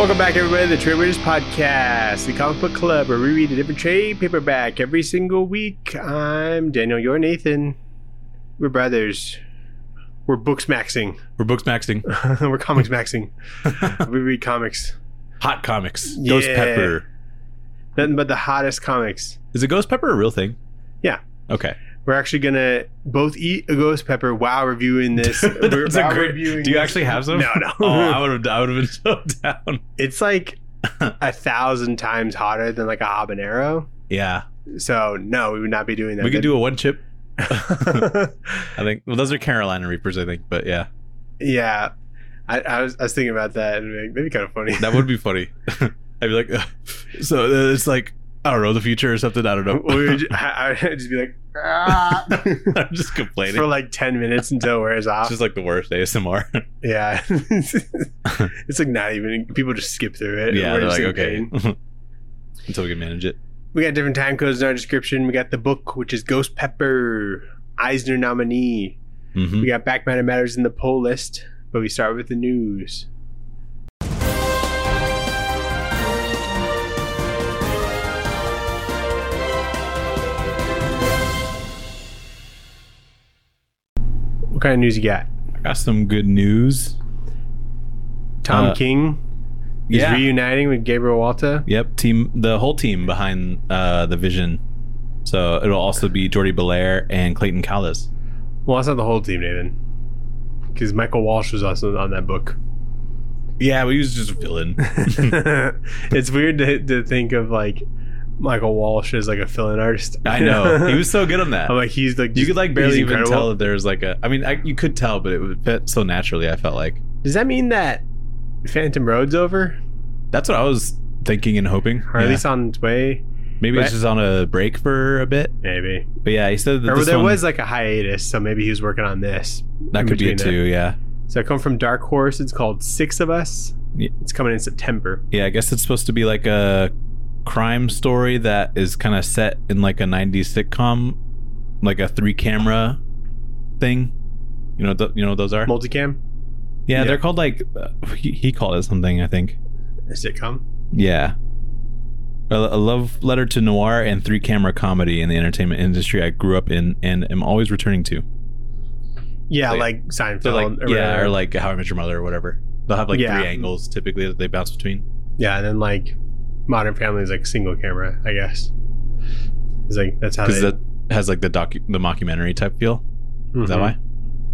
Welcome back, everybody, to the Trade Raiders Podcast, the comic book club where we read a different trade paperback every single week. I'm Daniel. You're Nathan. We're brothers. We're books maxing. We're books maxing. We're comics maxing. We read comics. Hot comics. Yeah. Ghost Pepper. Nothing but the hottest comics. Is a ghost pepper a real thing? Yeah. Okay. We're actually going to both eat a ghost pepper while reviewing this. Do you actually have some? No. Oh, I would have been so down. It's like 1,000 times hotter than like a habanero. Yeah. So, no, we would not be doing that. We could do a one chip. I think. Well, those are Carolina Reapers, I think. But yeah. Yeah. I was thinking about that. And that'd be kind of funny. That would be funny. I'd be like, so it's like, I don't know, the future or something. I don't know. I'd just be like, ah. I'm just complaining for like 10 minutes until it wears off. It's just like the worst ASMR. Yeah. It's like not even, people just skip through it. Yeah, they're like, okay. Until we can manage it. We got different time codes in our description. We got the book, which is Ghost Pepper, Eisner nominee. Mm-hmm. We got Back Matter Matters in the poll list, but we start with the news. What kind of news you got? I got some good news. Tom King is reuniting with Gabriel Walta. Yep, the whole team behind the Vision. So it'll also be Jordi Belair and Clayton Callis. Well, that's not the whole team, Nathan. Because Michael Walsh was also on that book. Yeah, but he was just a villain. It's weird to think of like Michael Walsh as like a fill-in artist. I know. He was so good on that. I'm like, he's like, you could like barely even incredible. tell that there's like a, I mean, you could tell, but it would fit so naturally, I felt like. Does that mean that Phantom Road's over? That's what I was thinking and hoping. Or at least on its way. Maybe it's just on a break for a bit. Maybe. But yeah, he said that or there was like a hiatus, so maybe he was working on this. That could be it too, yeah. So it come from Dark Horse. It's called Six of Us. Yeah. It's coming in September. Yeah, I guess it's supposed to be like a crime story that is kind of set in like a 90s sitcom, like a 3-camera thing. You know what those are? Multicam? Yeah, they're called like he called it something, I think. A sitcom? Yeah. A love letter to noir and 3-camera comedy in the entertainment industry I grew up in and am always returning to. Yeah, like Seinfeld. Or like How I Met Your Mother or whatever. They'll have like 3 angles typically that they bounce between. Yeah, and then like Modern Family is like single camera, I guess. It's like that's how that has like the mockumentary type feel. Mm-hmm. Is that why?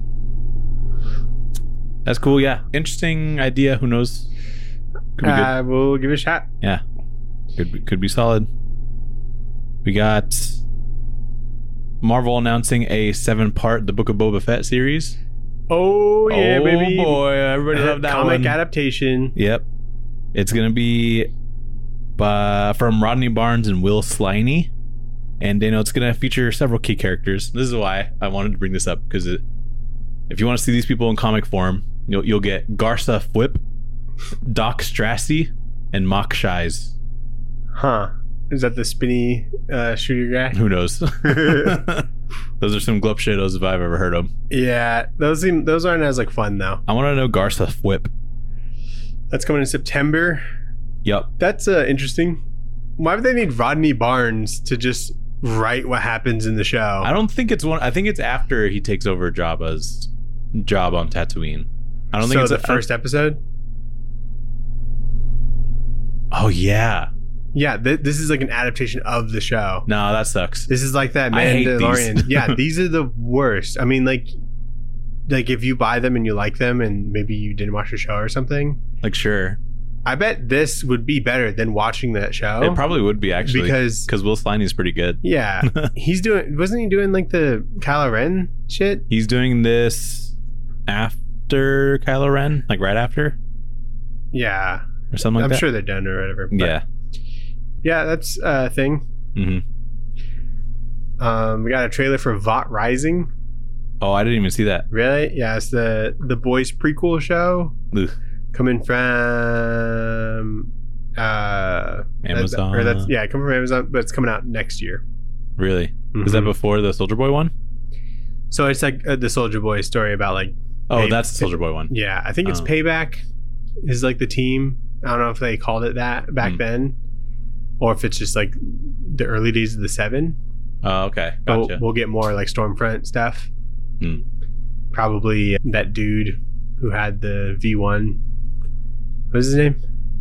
That's cool. Yeah, interesting idea. Who knows? Could be good. We'll give it a shot. Yeah, could be solid. We got Marvel announcing a 7-part The Book of Boba Fett series. Oh yeah, baby! Oh boy, everybody loved that comic one. Adaptation. Yep, it's gonna be from Rodney Barnes and Will Sliney, and it's gonna feature several key characters. This is why I wanted to bring this up, because if you want to see these people in comic form, you'll get Garsa Fwip, Doc Strassi, and Mock Shies. Huh? Is that the spinny shooter guy? Who knows? Those are some glup shadows if I've ever heard them. Yeah, those aren't as like fun though. I want to know Garsa Fwip. That's coming in September. Yep. That's interesting. Why would they need Rodney Barnes to just write what happens in the show? I don't think it's one. I think it's after he takes over Jabba's job on Tatooine. I don't think it's the first episode. Oh yeah. Yeah, this is like an adaptation of the show. No, that sucks. This is like that Mandalorian. Yeah, these are the worst. I mean, like if you buy them and you like them and maybe you didn't watch the show or something. Like, sure. I bet this would be better than watching that show. It probably would be, actually. Because Will Sliney's pretty good. Yeah. Wasn't he doing like the Kylo Ren shit? He's doing this after Kylo Ren, like right after? Yeah. Or something like that. I'm sure they're done or whatever. Yeah. Yeah, that's a thing. Mm-hmm. We got a trailer for Vought Rising. Oh, I didn't even see that. Really? Yeah, it's the Boys prequel show. Ugh. Coming from Amazon. Coming from Amazon, but it's coming out next year. Really? Mm-hmm. Is that before the Soldier Boy one? So it's like the Soldier Boy story about like. Oh, that's the Soldier Boy one. Yeah, I think it's Payback is like the team. I don't know if they called it that back then, or if it's just like the early days of the 7. Oh, okay. But Gotcha. we'll get more like Stormfront stuff. Hmm. Probably that dude who had the V1. What was his name?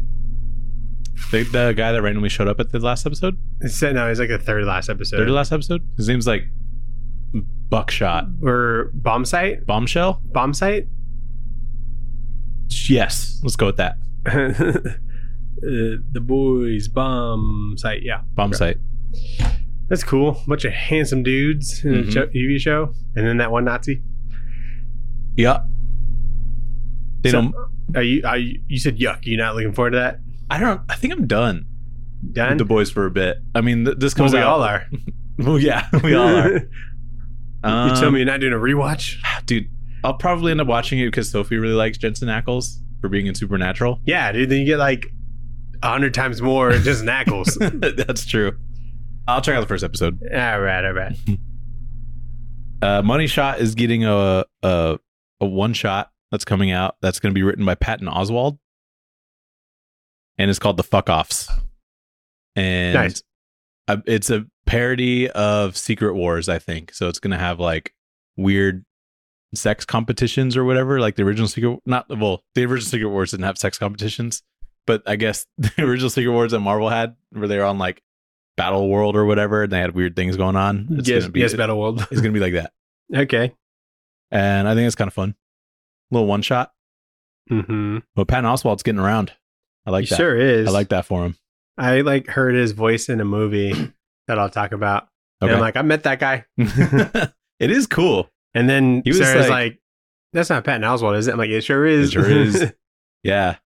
The guy that randomly showed up at the last episode? No, it's like the third last episode. Third to last episode? His name's like Buckshot. Or Bombsight? Bombshell? Bombsight? Yes. Let's go with that. The boys Bombsight, yeah. Bombsight. That's cool. Bunch of handsome dudes in a TV show. And then that one Nazi. Yeah. They So, don't. You said yuck. You're not looking forward to that? I think I'm done Done? with the boys for a bit. I mean, this comes we out. all are. Well, yeah, we all are. You tell me you're not doing a rewatch? Dude, I'll probably end up watching it because Sophie really likes Jensen Ackles for being in Supernatural. Yeah, dude. Then you get like 100 times more just Knuckles. That's true. I'll check out the first episode. All right. Money Shot is getting a one shot that's coming out. That's going to be written by Patton Oswalt, and it's called The Fuck Offs. And Nice. It's a parody of Secret Wars, I think. So it's going to have like weird sex competitions or whatever. Like the original the original Secret Wars didn't have sex competitions, but I guess the original Secret Wars that Marvel had, where they were on like Battle World or whatever, and they had weird things going on. Yes, Battle World. It's going to be like that. Okay. And I think it's kind of fun. Little one shot. Mm-hmm. But Patton Oswalt's getting around. I like He that. sure is. I like that for him. I like heard his voice in a movie that I'll talk about. And I'm like, I met that guy. It is cool. And then He was Sarah's like- like, that's not Patton Oswalt, is it? I'm like, it sure is. It sure is. Yeah.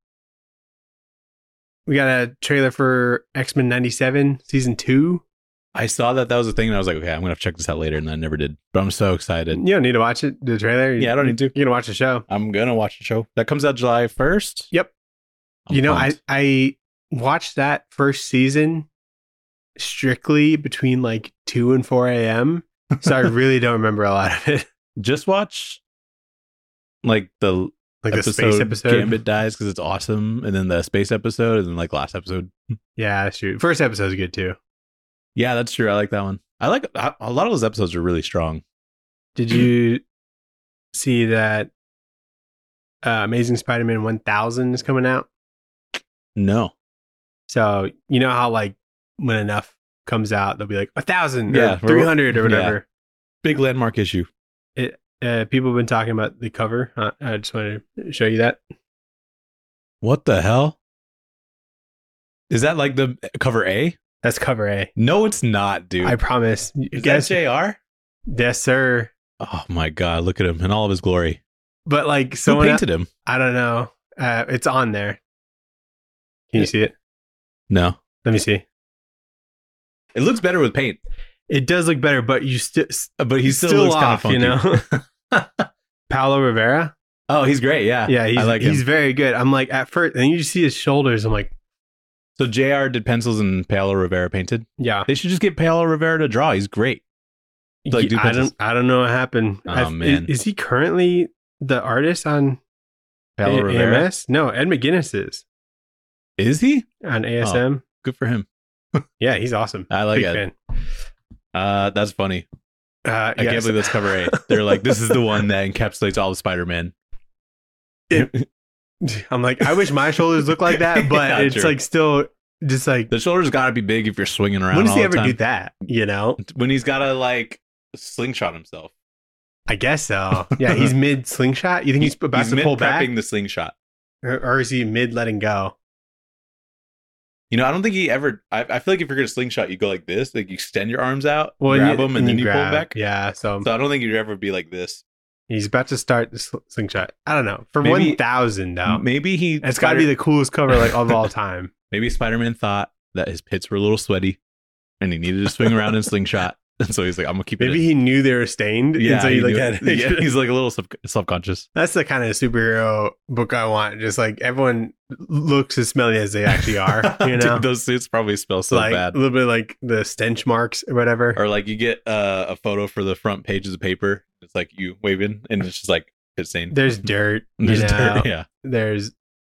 We got a trailer for X-Men 97 season 2. I saw that was a thing, and I was like, okay, I'm going to have to check this out later, and I never did. But I'm so excited. You don't need to watch it, the trailer. Yeah, I don't need to. You're going to watch the show. I'm going to watch the show. That comes out July 1st? Yep. I'm pumped. I watched that first season strictly between like 2 and 4 a.m. So I really don't remember a lot of it. Just watch like the Like the episode, space episode. Gambit dies because it's awesome, and then the space episode, and then like last episode. Yeah, that's true. First episode is good too. Yeah, that's true. I like that one. I like a lot of those episodes are really strong. Did you see that Amazing Spider-Man 1000 is coming out? No. So you know how like when enough comes out, they'll be like 1,000, Yeah, 300 or whatever. Big landmark issue. People have been talking about the cover. I just wanted to show you that. What the hell? Is that like the cover A? That's cover A. No, it's not, dude. I promise. Is that JR? Yes, sir. Oh my god, look at him in all of his glory. But like Who someone painted him? I don't know. It's on there. Can you see it? No. Let me see. It looks better with paint. It does look better, but you still, But he still looks off, kind of funky. you know. Paolo Rivera. Oh, he's great, yeah. Yeah, I like him. he's very good. I'm like at first, and you just see his shoulders. I'm like, So JR did pencils and Paolo Rivera painted. yeah. They should just get Paolo Rivera to draw. He's great. Like, do I pencils. don't know what happened. Oh, man. Is he currently the artist on Paolo Rivera. AMS? No, Ed McGuinness is Is he? on ASM. Good for him. Yeah, he's awesome. I like Big it. fan. That's funny. I can't yes. believe that's cover A. They're like, this is the one that encapsulates all the Spider-Man. I'm like, I wish my shoulders look like that, but Yeah, it's true. like still just like. The shoulders got to be big if you're swinging around When does all he the ever time. do that? You know, When he's got to like slingshot himself. I guess so. Yeah, he's mid slingshot. You think he's about to pull back, mid-prepping the slingshot. or is he mid letting go? You know, I don't think he ever. I feel like if you're gonna slingshot, you go like this, like you extend your arms out, Well, grab them, and then you pull grab. back. Yeah, so So I don't think you'd ever be like this. he's about to start the slingshot. I don't know for Maybe- 1,000 though. Maybe he. It's got to be the coolest cover like of all time. Maybe Spider-Man thought that his pits were a little sweaty, and he needed to swing around in slingshot, and so he's like, "I'm gonna keep it." Maybe he knew they were stained. Yeah, and so he he like knew had. it. Yeah, he's like a little self-conscious. That's the kind of superhero book I want. Just like everyone looks as smelly as they actually are. You know, Dude, those suits probably smell so like bad. a little bit like the stench marks or whatever. Or like you get a photo for the front pages of paper. It's like you waving, and it's just like pit stain. There's dirt. There's you know? dirt. Yeah. There's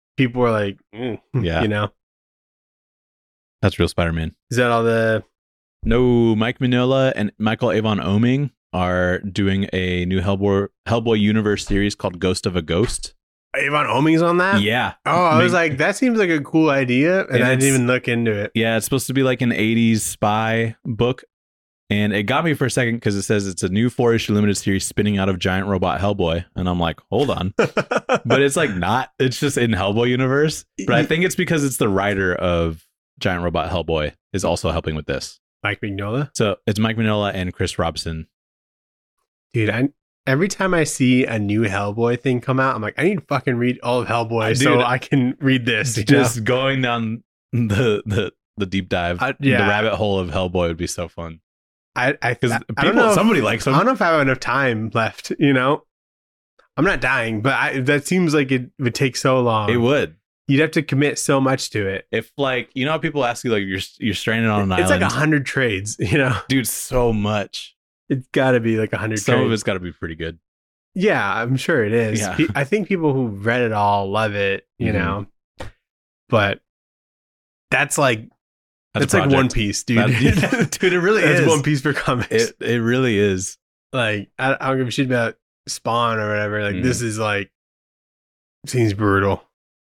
people were like, Yeah. you know, That's real Spider-Man. is that all the? No, Mike Mignola and Michael Avon Oeming are doing a new Hellboy universe series called Ghost of a Ghost. Avon Oeming's on that? Yeah. Oh, I was like, that seems like a cool idea, and I didn't even look into it. Yeah, it's supposed to be like an 80s spy book. And it got me for a second because it says it's a new 4-issue limited series spinning out of giant robot Hellboy. And I'm like, hold on. But it's like not. It's just in Hellboy universe. But I think it's because it's the writer of Giant Robot Hellboy is also helping with this. Mike Mignola? So it's Mike Mignola and Chris Robson. Dude, every time I see a new Hellboy thing come out, I'm like, I need to fucking read all of Hellboy so I can read this. Just going down the deep dive, the rabbit hole of Hellboy would be so fun. Because somebody likes him. I don't know if I have enough time left, you know? I'm not dying, but that seems like it would take so long. It would. You'd have to commit so much to it. If like, you know how people ask you like you're stranded on an island. It's like 100 trades, you know? Dude, so much. It's got to be like 100 trades. Some of it's got to be pretty good. Yeah, I'm sure it is. Yeah. I think people who read it all love it, you know? But that's like One Piece, dude. Dude, it really is. It's One Piece for comics. It really is. Like, I don't give a shit about Spawn or whatever. Like, this is like, seems brutal.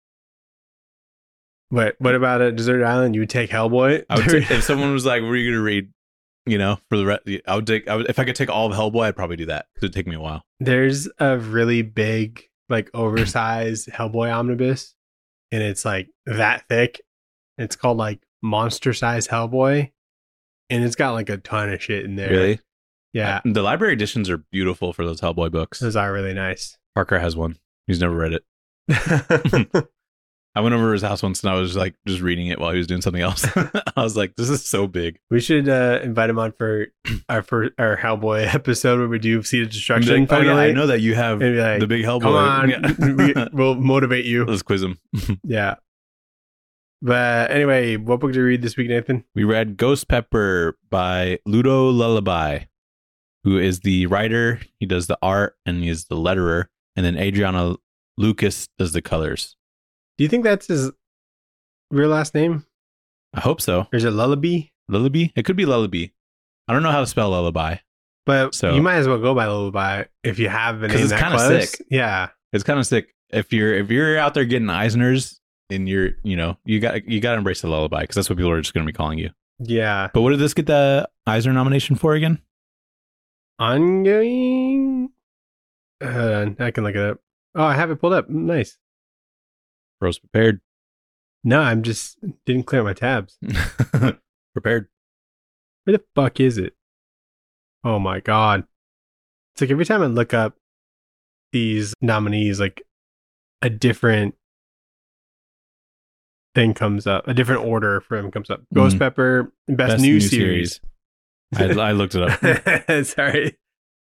But what about a Desert Island? You would take Hellboy? I would take, if someone was like, "What are you gonna read?" You know, for the rest, I would if I could take all of Hellboy, I'd probably do that. It'd take me a while. There's a really big, like, oversized Hellboy omnibus, and it's like that thick. It's called like Monster Size Hellboy, and it's got like a ton of shit in there. Really? Yeah. The library editions are beautiful for those Hellboy books. Those are really nice. Parker has one. He's never read it. I went over to his house once and I was like just reading it while he was doing something else. I was like, this is so big. We should invite him on for our Hellboy episode where we do Seed of Destruction. Like, oh, yeah, I know that you have like, the big Hellboy. Come on, we'll motivate you. Let's quiz him. Yeah. But anyway, what book did you read this week, Nathan? We read Ghost Pepper by Ludo Lullaby, who is the writer. He does the art and he's the letterer. And then Adriana Lucas does the colors. Do you think that's his real last name? I hope so. Or is it Lullaby? Lullaby? It could be Lullaby. I don't know how to spell lullaby. But so, you might as well go by Lullaby if you have a name that close. It's kind of sick. Yeah. It's kind of sick. If you're out there getting Eisners and you got to embrace the Lullaby because that's what people are just going to be calling you. Yeah. But what did this get the Eisner nomination for again? Ongoing? I can look it up. Oh, I have it pulled up. Nice. Bro's prepared. No, I'm just didn't clear my tabs. Prepared. Where the fuck is it? Oh my god. It's like every time I look up these nominees, like a different thing comes up. A different order for them comes up. Ghost Pepper, best new series. I looked it up. Sorry.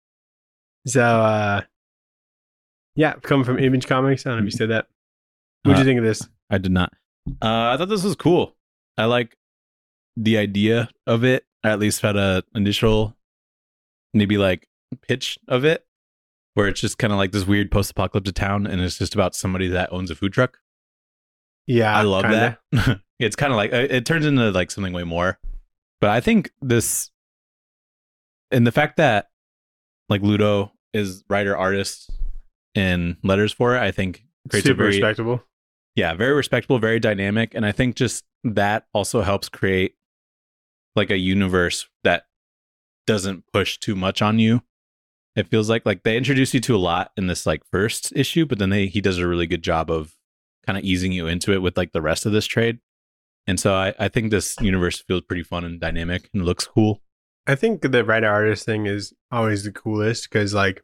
So yeah, coming from Image Comics. I don't know if you said that. What did you think of this? I did not. I thought this was cool. I like the idea of it. I at least had a initial maybe like pitch of it where it's just kind of like this weird post-apocalyptic town and it's just about somebody that owns a food truck. Yeah. I love that. It's kind of like it turns into like something way more. But I think this and the fact that like Ludo is writer, artist, and letters for it, I think creates super respectable. Yeah, very respectable, very dynamic. And I think just that also helps create like a universe that doesn't push too much on you. It feels like they introduce you to a lot in this like first issue, but then he does a really good job of kind of easing you into it with like the rest of this trade. And so I think this universe feels pretty fun and dynamic and looks cool. I think the writer artist thing is always the coolest because like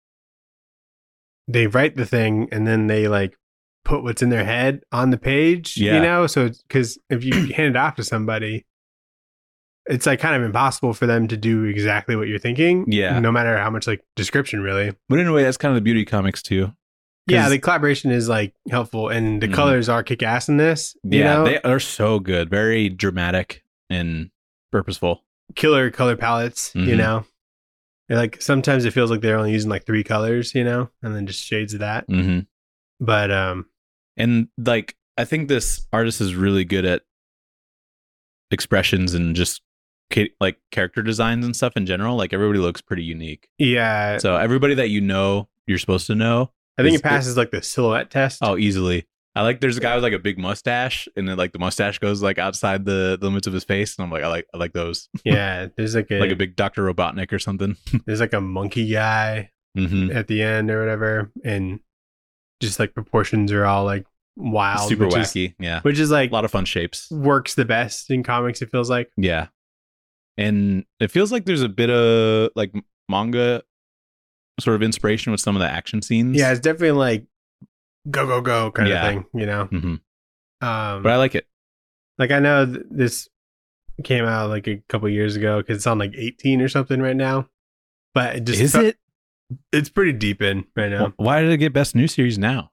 they write the thing and then they like put what's in their head on the page, you know? So, because if you hand it off to somebody, it's like kind of impossible for them to do exactly what you're thinking. Yeah. No matter how much like description, really. But in a way, that's kind of the beauty of comics too. Yeah, the collaboration is like helpful and the colors are kick ass in this. You know? They are so good. Very dramatic and purposeful. Killer color palettes, you know? Like sometimes it feels like they're only using like 3 colors, you know, and then just shades of that. Mm-hmm. But And like, I think this artist is really good at expressions and just like character designs and stuff in general. Like everybody looks pretty unique. Yeah. So everybody that you're supposed to know. I think it passes like the silhouette test. Oh, easily. I like there's a guy with like a big mustache, and then like the mustache goes like outside the limits of his face, and I'm like, I like those. Yeah, there's like Like a big Dr. Robotnik or something. There's like a monkey guy at the end or whatever, and just like proportions are all like wild, Super wacky. Yeah. Which is like A lot of fun shapes. works the best in comics, it feels like. Yeah. And it feels like there's a bit of like manga sort of inspiration with some of the action scenes. Yeah, it's definitely like go go go kind Yeah. of thing, you know. But I like it. Like I know this came out like a couple years ago because it's on like 18 or something right now. But it just it's pretty deep in right now. Why did it get best new series now?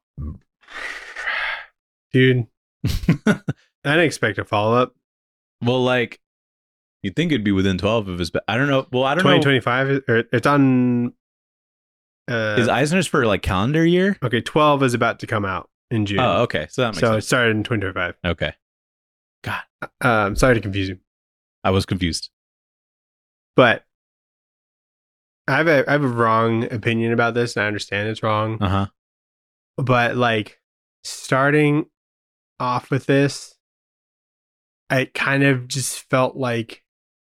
Dude, I didn't expect a follow up. Well, like you'd think it'd be within 12 of his. I don't know. Well, I don't know. 2025 or it's on. Is Eisner's for like calendar year? Okay, 12 is about to come out in June. Oh, okay. So that makes sense. It started in 2025. Okay. God, sorry to confuse you, I was confused. but I have a wrong opinion about this, and I understand it's wrong. But like starting off with this, it kind of just felt like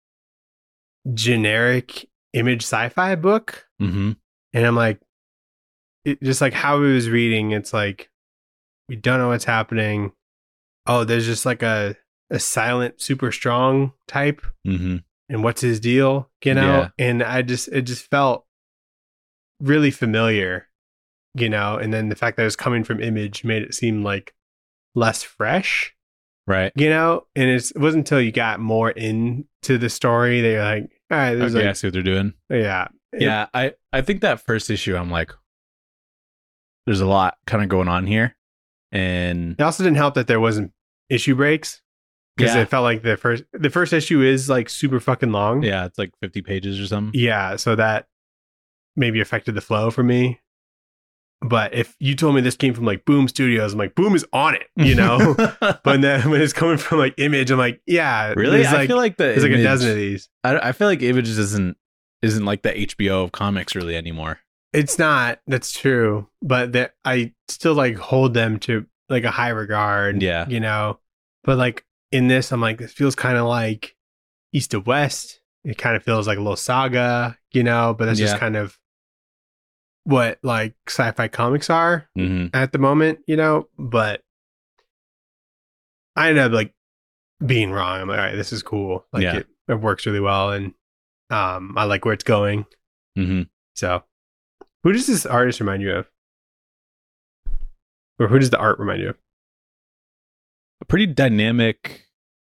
generic Image sci-fi book. Mm-hmm. And I'm like, just like how it was reading, it's like, we don't know what's happening. Oh, there's just like a silent, super strong type. Mm-hmm. And what's his deal, you know? Yeah. And it just felt really familiar, you know? And then the fact that it was coming from Image made it seem like less fresh, Right. you know? And it wasn't until you got more into the story that you're like, all right, there's Okay, I like, see what they're doing. yeah. Yeah, I think that first issue, I'm like, there's a lot kind of going on here. And It also didn't help that there wasn't issue breaks. Because Yeah. it felt like the first issue is like super fucking long. yeah, it's like 50 pages or something. Yeah, so that maybe affected the flow for me. But if you told me this came from like Boom Studios, I'm like, Boom is on it, you know? But then when it's coming from like Image, I'm like, yeah. Really? I feel like there's like a dozen of these. I feel like Image isn't like the HBO of comics really anymore. It's not. That's true. But that I still like hold them to like a high regard. Yeah. You know? But like in this, I'm like, this feels kind of like East to West. It kind of feels like a little saga, you know? But that's just Yeah. kind of what like sci-fi comics are Mm-hmm. at the moment, you know? But I ended up like being wrong. I'm like, all right, this is cool. Like Yeah. it works really well. And I like where it's going. Mm-hmm. So, who does this artist remind you of? Or who does the art remind you of? A pretty dynamic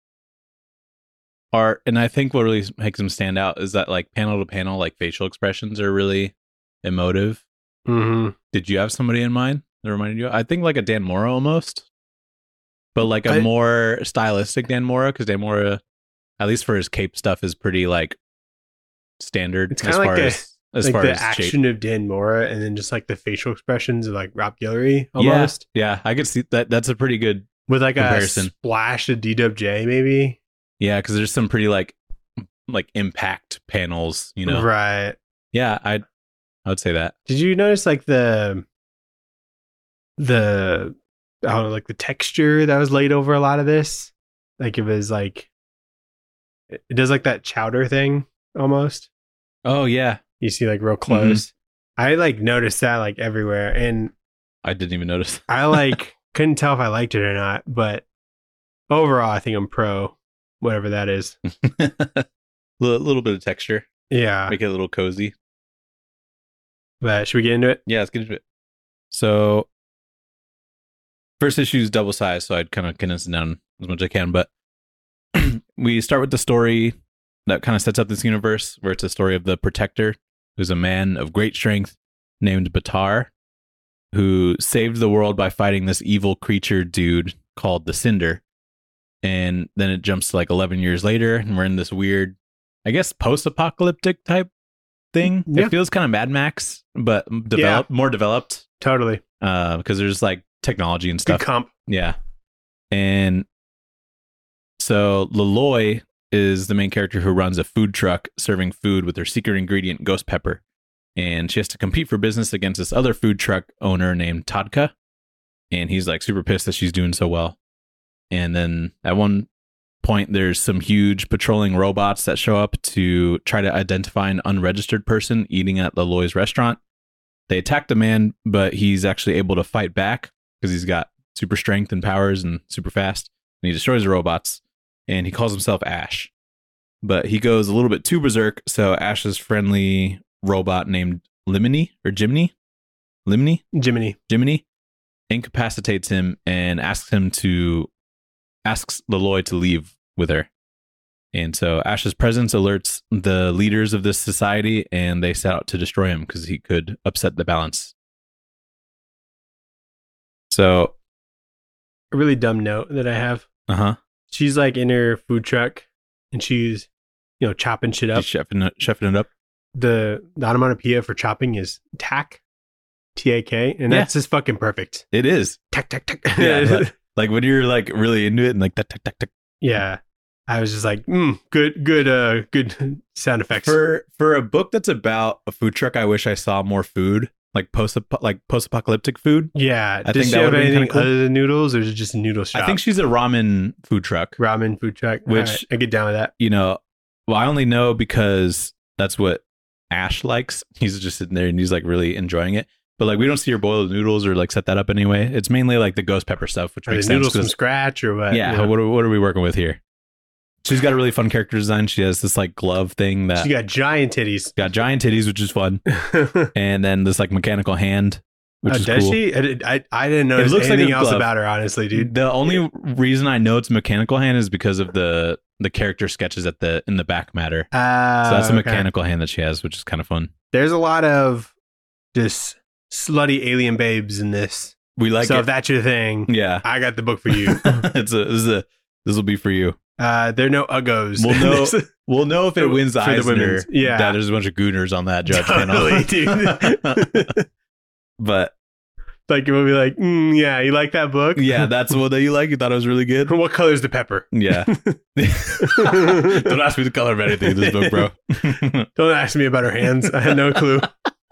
art, and I think what really makes him stand out is that like panel to panel, like facial expressions are really emotive. Mm-hmm. Did you have somebody in mind that reminded you? I think like a Dan Mora almost, but like a more stylistic Dan Mora, because Dan Mora, at least for his cape stuff, is pretty like standard It's as kind of far like as like far the as action shape. of Dan Mora, and then just like the facial expressions of like Rob Guillory almost, Yeah, I could see that. That's a pretty good. with like comparison. a splash of DWJ maybe. Yeah, because there's some pretty like impact panels, you know. Right? Yeah, I would say that. Did you notice like the I don't know, like the texture that was laid over a lot of this? Like it was like it does like that chowder thing almost. Oh yeah, You see like real close. I like noticed that like everywhere, and I didn't even notice. I like couldn't tell if I liked it or not. But overall, I think I'm pro whatever that is. Little bit of texture, Yeah. make it a little cozy. But should we get into it? Yeah, let's get into it. So, first issue is double size, so I'd kind of condense it down as much as I can. But we start with the story that kind of sets up this universe, where it's a story of the Protector, who's a man of great strength named Batar, who saved the world by fighting this evil creature dude called the Cinder. And then it jumps to like 11 years later, and we're in this weird, I guess, post-apocalyptic type thing. Yeah. It feels kind of Mad Max, but more developed. Totally. Because there's like technology and Good stuff. comp. Yeah. And so Laloy is the main character who runs a food truck serving food with her secret ingredient, ghost pepper. And she has to compete for business against this other food truck owner named Todka. And he's like super pissed that she's doing so well. And then at one point, there's some huge patrolling robots that show up to try to identify an unregistered person eating at Laloy's restaurant. They attack the man, but he's actually able to fight back because he's got super strength and powers and super fast. And he destroys the robots. And he calls himself Ash. But he goes a little bit too berserk, so Ash's friendly robot named Limini or Jiminy incapacitates him and asks Laloy to leave with her. And so Ash's presence alerts the leaders of this society, and they set out to destroy him because he could upset the balance. So, A really dumb note that I have. She's like in her food truck and she's, chopping shit up. She's chefing it up. The onomatopoeia for chopping is tack, T-A-K, and that's just fucking perfect. It is. Tack, tack, tack. Yeah, like when you're like really into it and like tack, tack, tack, tack. Yeah. I was just like, good sound effects. For a book that's about a food truck, I wish I saw more food, like post-apocalyptic food. Yeah. I Does think she that have would be anything kinda cool. other than noodles, or is it just a noodle shop? I think she's a ramen food truck. Ramen food truck. Which- All right, I get down with that. Well, I only know because that's what Ash likes. He's just sitting there and he's like really enjoying it. But like we don't see her boil the noodles or like set that up anyway. It's mainly like the ghost pepper stuff, which Are makes the noodles sense. from scratch or what? Yeah, what are we working with here? She's got a really fun character design. She has this like glove thing that She got giant titties. got giant titties, which is fun, and then this like mechanical hand, which is does cool. she? I didn't notice looks like anything a else glove. about her, honestly, dude. The only reason I know it's mechanical hand is because of the character sketches in the back matter. So that's a mechanical hand that she has, which is kind of fun. There's a lot of just slutty alien babes in this. We like so it. if that's your thing, Yeah, I got the book for you. this will be for you. There are no uggos. We'll know if it wins For the Eisner. women's. Yeah. that there's a bunch of gooners on that judge Totally, panel. dude. But Like it will be like, yeah, you like that book? yeah, that's the one that you like. You thought it was really good. What color's the pepper? Yeah. Don't ask me the color of anything in this book, bro. Don't ask me about her hands. I had no clue.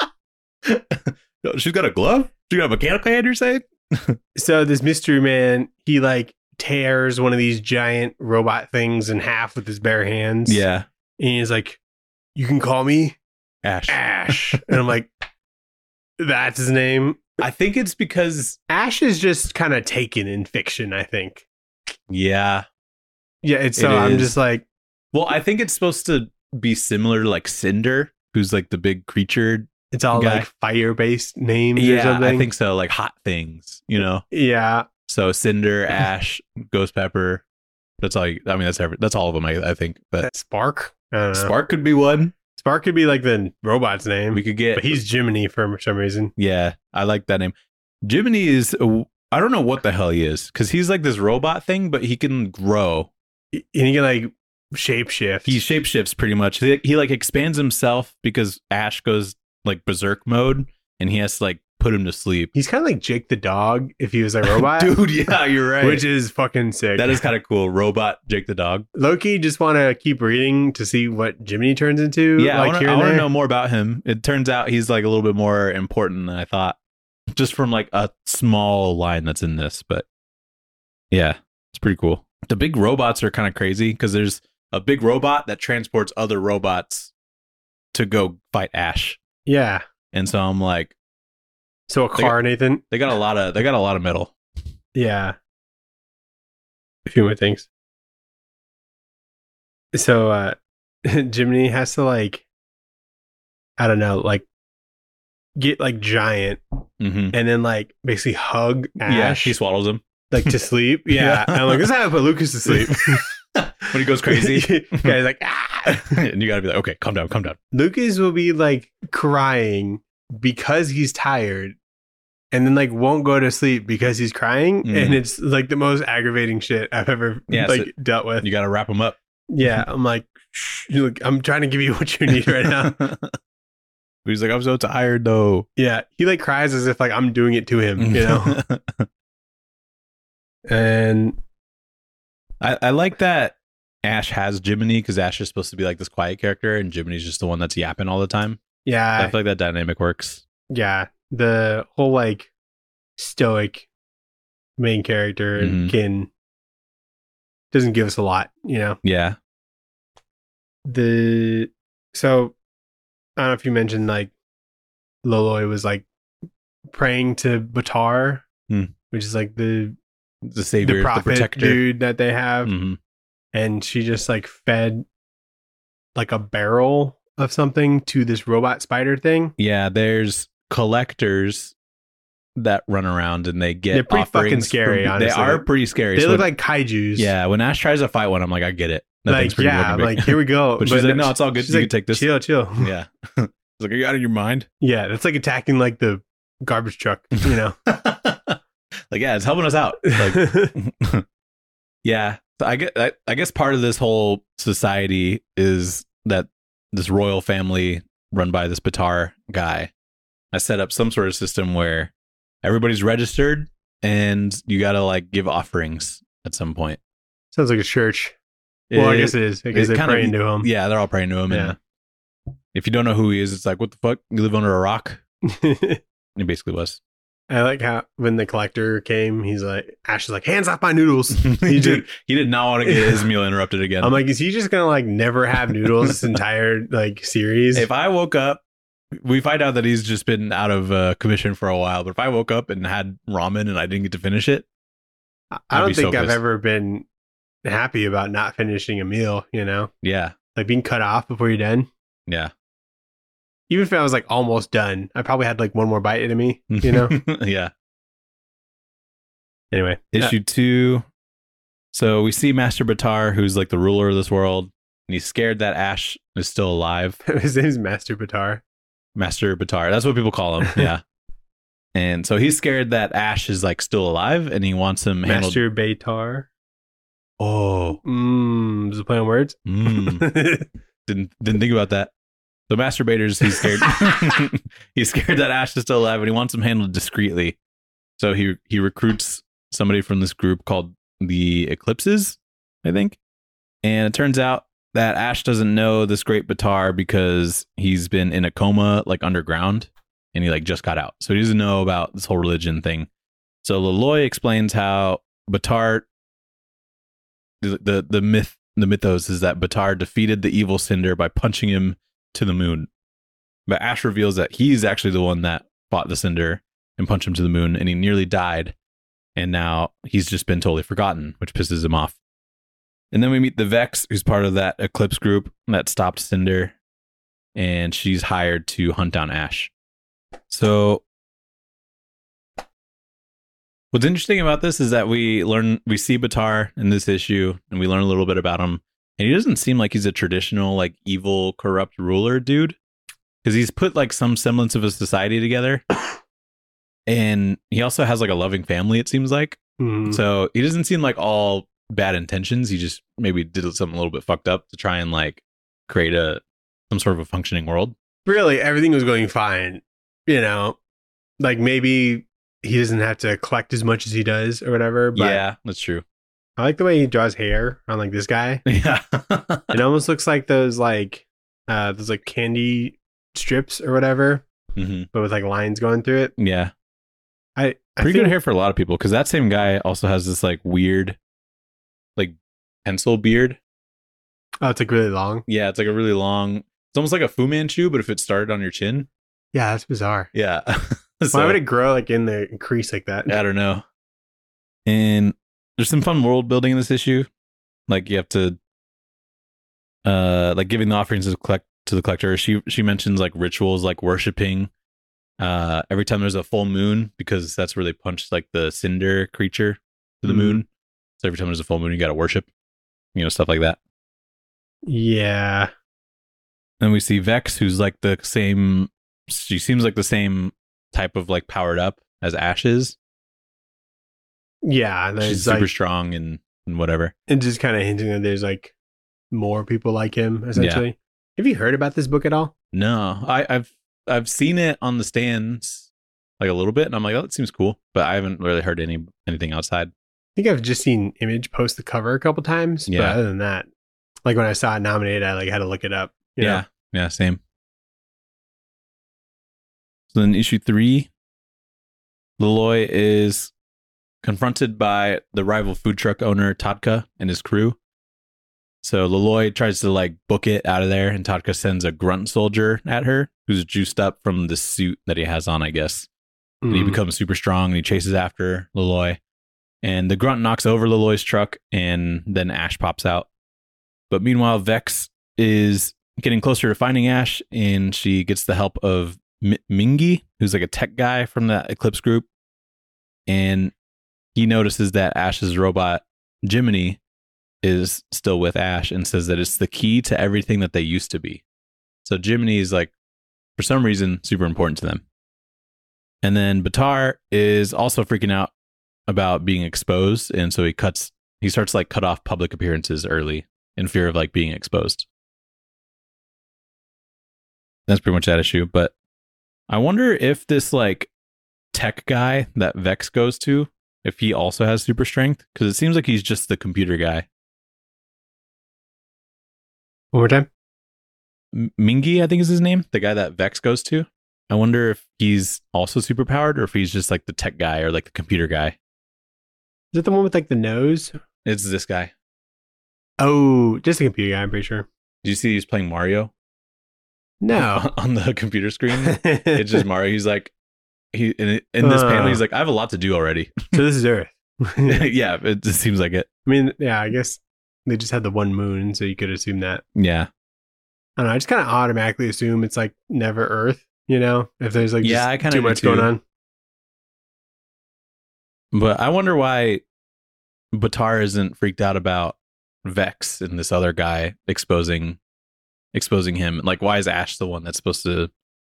She's got a glove? She got a mechanical hand, you're saying? So this mystery man, he like tears one of these giant robot things in half with his bare hands. Yeah. And he's like, you can call me Ash. Ash. And I'm like, that's his name. I think it's because Ash is just kind of taken in fiction, I think. yeah. Yeah, it's so It I'm is. just like, Well, I think it's supposed to be similar to like Cinder, who's like the big creature. it's all Guy. like fire-based names or Yeah, something. I think so. Like hot things, Yeah. So Cinder, Ash, Ghost Pepper. That's all. That's all of them. I think. But Spark? I don't know. Spark could be one. Spark could be like the robot's name. We could get. But he's Jiminy for some reason. Yeah, I like that name. Jiminy is. I don't know what the hell he is because he's like this robot thing, but he can grow. And he can like shapeshift. He shapeshifts pretty much. He like expands himself because Ash goes like berserk mode, and he has to like put him to sleep. He's kind of like Jake the dog if he was a robot. Dude, yeah, you're right. Which is fucking sick. That is kind of cool. Robot Jake the dog. Loki just want to keep reading to see what Jiminy turns into. Yeah, like I here and want to there. know more about him. It turns out he's like a little bit more important than I thought, just from like a small line that's in this. But yeah, it's pretty cool. The big robots are kind of crazy because there's a big robot that transports other robots to go fight Ash, Yeah. and so I'm like, So a car, Nathan. they got a lot of metal. Yeah. A few more things. So Jiminy has to like, I don't know, like get like giant Mm-hmm. and then like basically hug Yeah, Ash he swallows him like to sleep. Yeah. Yeah. And I'm like, this is how I put Lucas to sleep. when he goes crazy. Guy's like, ah. And you gotta be like, okay, calm down. Lucas will be like crying because he's tired and then like won't go to sleep because he's crying. Mhm. And it's like the most aggravating shit I've ever Yeah, like so- dealt with. You gotta wrap him up. Yeah. I'm like, shh, look, I'm trying to give you what you need right now. He's like, I'm so tired though. Yeah. He like cries as if like I'm doing it to him, you know? And I like that Ash has Jiminy because Ash is supposed to be like this quiet character and Jiminy's just the one that's yapping all the time. yeah, I feel like that dynamic works. yeah, the whole like stoic main character Mhm. doesn't give us a lot, you know. Yeah. So I don't know if you mentioned like Loloi was like praying to Batar, which is like the savior, the prophet protector dude that they have, and she just like fed like a barrel of something to this robot spider thing. Yeah, there's collectors that run around and they get They're pretty fucking offerings scary, from, honestly. They are pretty scary. They So look when- like kaijus. yeah, when Ash tries to fight one, I'm like, I get it. That thing's like pretty yeah, fucking big. like here we go. But she's like, no, it's all good. she's You like, can take this. Chill. Yeah. It's like, are you out of your mind? Yeah, that's like attacking like the garbage truck, you know. Like, yeah, it's helping us out. Like, yeah. So I guess part of this whole society is that this royal family run by this Batar guy has set up some sort of system where everybody's registered and you gotta like give offerings at some point. Sounds like a church. Well, I guess it is because they're praying to him. Yeah, they're all praying to him. Yeah. And if you don't know who he is, it's like, what the fuck? You live under a rock? And he basically was. I like how when the collector came, he's like, Ash is like, hands off my noodles. he did not want to get his meal interrupted again. I'm like, is he just gonna like never have noodles this entire like series? If I woke up, we find out that he's just been out of commission for a while. But if I woke up and had ramen and I didn't get to finish it, I don't be so think I've pissed. ever been happy about not finishing a meal, you know? yeah, Like being cut off before you're done. yeah, Even if I was like almost done, I probably had like one more bite into me, you know? yeah. Anyway. Issue 2. So we see Master Batar, who's like the ruler of this world, and he's scared that Ash is still alive. His name's Master Batar. Master Batar, that's what people call him. Yeah. And so he's scared that Ash is like still alive, and he wants him handled. Master Batar. Oh, Is it a play on words? didn't think about that. So masturbators, he's scared. He's scared that Ash is still alive, and he wants him handled discreetly. So he recruits somebody from this group called the Eclipses, I think. And it turns out that Ash doesn't know this great Batar because he's been in a coma, like underground, and he like just got out. So he doesn't know about this whole religion thing. So Loloi explains how Batar, the mythos is that Batar defeated the evil Cinder by punching him to the moon. But Ash reveals that he's actually the one that fought the Cinder and punched him to the moon, and he nearly died. And now he's just been totally forgotten, which pisses him off. And then we meet the Vex, who's part of that Eclipse group that stopped Cinder, and she's hired to hunt down Ash. So what's interesting about this is that we see Batar in this issue, and we learn a little bit about him. And he doesn't seem like he's a traditional, like, evil, corrupt ruler dude. Because he's put, like, some semblance of a society together. And he also has, like, a loving family, it seems like. Mhm. So he doesn't seem like all bad intentions. He just maybe did something a little bit fucked up to try and, like, create some sort of a functioning world. Really, everything was going fine. You know, like maybe he doesn't have to collect as much as he does or whatever. But Yeah, that's true. I like the way he draws hair on like this guy. Yeah. It almost looks like those candy strips or whatever, hmm but with like lines going through it. Yeah. I Pretty think, good hair for a lot of people, because that same guy also has this like weird, like pencil beard. Oh, it's like really long. Yeah, it's like a really long. It's almost like a Fu Manchu, but if it started on your chin. Yeah, that's bizarre. Yeah. Why would it grow like in the crease like that? I don't know. And there's some fun world building in this issue. Like you have to, like giving the offerings to the collector. She mentions like rituals, like worshiping. Every time there's a full moon, because that's where they punch like the cinder creature to the moon. So every time there's a full moon, you got to worship, stuff like that. Yeah. Then we see Vex, who's like the same. She seems like the same type of like powered up as Ash is. Yeah. She's super strong and whatever. And just kind of hinting that there's like more people like him, essentially. Yeah. Have you heard about this book at all? No, I've seen it on the stands like a little bit, and I'm like, oh, that seems cool, but I haven't really heard anything outside. think I've just seen Image post the cover a couple times. Yeah. But other than that, like when I saw it nominated, I like had to look it up. you know? Yeah, same. So then issue 3, Leloy is confronted by the rival food truck owner Tadka and his crew. So Leloy tries to like book it out of there, and Tadka sends a grunt soldier at her who's juiced up from the suit that he has on, I guess. And he becomes super strong and he chases after Leloy. And the grunt knocks over Leloy's truck, and then Ash pops out. But meanwhile, Vex is getting closer to finding Ash, and she gets the help of Mingy, who's like a tech guy from the Eclipse group. And he notices that Ash's robot, Jiminy, is still with Ash and says that it's the key to everything that they used to be. So Jiminy is like, for some reason, super important to them. And then Batar is also freaking out about being exposed, and so he starts like cut off public appearances early in fear of like being exposed. That's pretty much that issue. But I wonder if this like tech guy that Vex goes to, if he also has super strength, because it seems like he's just the computer guy. One more time. Mingy, I think is his name, the guy that Vex goes to. I wonder if he's also super powered, or if he's just like the tech guy or like the computer guy. Is it the one with like the nose? It's this guy. Oh, just a computer guy, I'm pretty sure. Did you see he's playing Mario? No. On the computer screen? It's just Mario. He's like, in this panel, he's like, I have a lot to do already. So this is Earth. Yeah, it just seems like it. I mean, yeah, I guess they just had the one moon, so you could assume that. Yeah. I don't know. I just kind of automatically assume it's like never Earth, you know? If there's like Yeah, I just kinda too do much too. going on. But I wonder why Batar isn't freaked out about Vex and this other guy exposing him. Like, why is Ash the one that's supposed to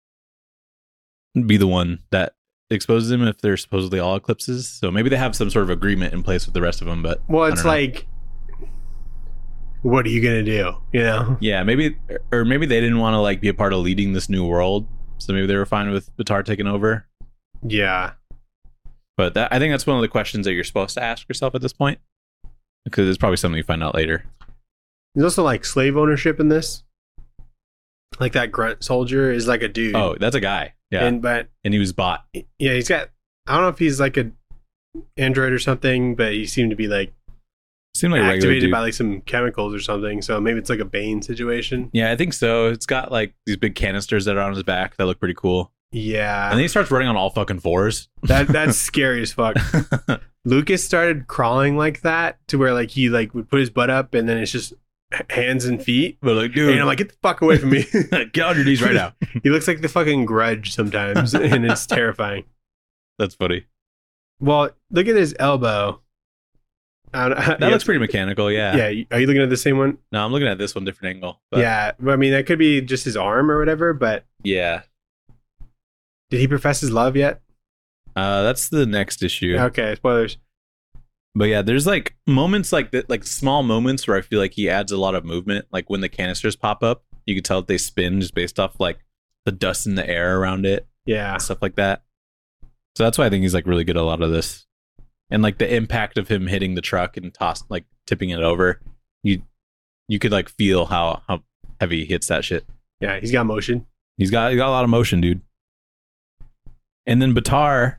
be the one that exposes him if they're supposedly all eclipses? So maybe they have some sort of agreement in place with the rest of them. But Well, I it's don't know. like, what are you going to do? You know? Yeah, maybe they didn't want to like be a part of leading this new world. So maybe they were fine with Batar taking over. Yeah. But I think that's one of the questions that you're supposed to ask yourself at this point, because it's probably something you find out later. There's also like slave ownership in this. Like that grunt soldier is like a dude. Oh, that's a guy. Yeah. And he was bought. yeah, he's got, I don't know if he's like a android or something, but he seemed to be like Seemed like a regular activated dude. by like some chemicals or something. So maybe it's like a Bane situation. Yeah, I think so. It's got like these big canisters that are on his back that look pretty cool. Yeah. And then he starts running on all fucking fours. That's scary as fuck. Lucas started crawling like that to where like he like would put his butt up and then it's just hands and feet. But like, dude, And I'm like, get the fuck away from me. get on your knees right now. He looks like the fucking Grudge sometimes, and it's terrifying. That's funny. Well, look at his elbow. I don't know. That looks pretty mechanical. Yeah. Yeah. Are you looking at the same one? No, I'm looking at this one different angle. But Yeah. Well, I mean, that could be just his arm or whatever, but Yeah. did he profess his love yet? That's the next issue. Okay. Spoilers. But yeah, there's like moments like that, like small moments where I feel like he adds a lot of movement. Like when the canisters pop up, you can tell that they spin just based off like the dust in the air around it, Yeah. stuff like that. So that's why I think he's like really good at a lot of this. And like the impact of him hitting the truck and like tipping it over, you could like feel how heavy he hits that shit. Yeah. He's got motion. He's got a lot of motion, dude. And then Batar,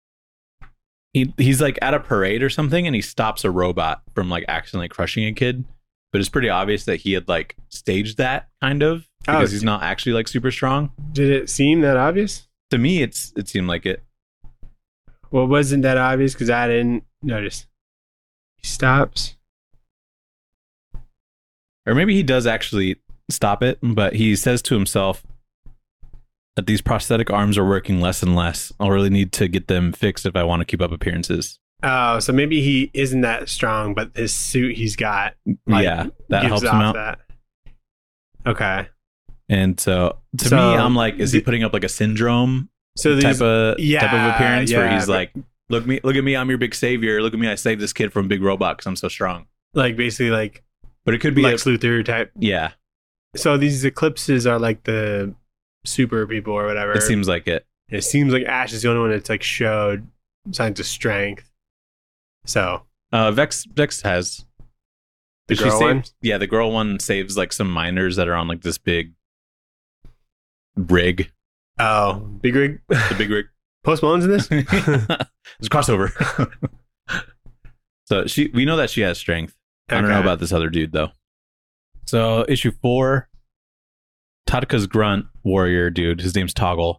he's like at a parade or something, and he stops a robot from like accidentally crushing a kid. But it's pretty obvious that he had like staged that kind of because he's not actually like super strong. Did it seem that obvious? To me, it seemed like it. Well, wasn't that obvious? Because I didn't notice. He stops. Or maybe he does actually stop it, but he says to himself that these prosthetic arms are working less and less. I'll really need to get them fixed if I want to keep up appearances. Oh, so maybe he isn't that strong, but his suit he's got, like, Yeah, that gives helps him off out. that. Okay. And so to So, me, I'm like, is he putting up like a syndrome So type these, of appearance where yeah, he's like, look at me, I'm your big savior. Look at me, I saved this kid from a big robot because I'm so strong. like basically like But it could be Lex Luthor type. yeah, So these eclipses are like the super people or whatever. it seems like it. It seems like Ash is the only one that's like showed signs of strength. So Vex has The girl one? Yeah, the girl one saves like some miners that are on like this big rig. Oh, Big Rig. The big rig. Post Malone's in this? There's a crossover. So we know that she has strength. I don't know about this other dude though. So issue 4, Tadka's grunt warrior dude, his name's Toggle.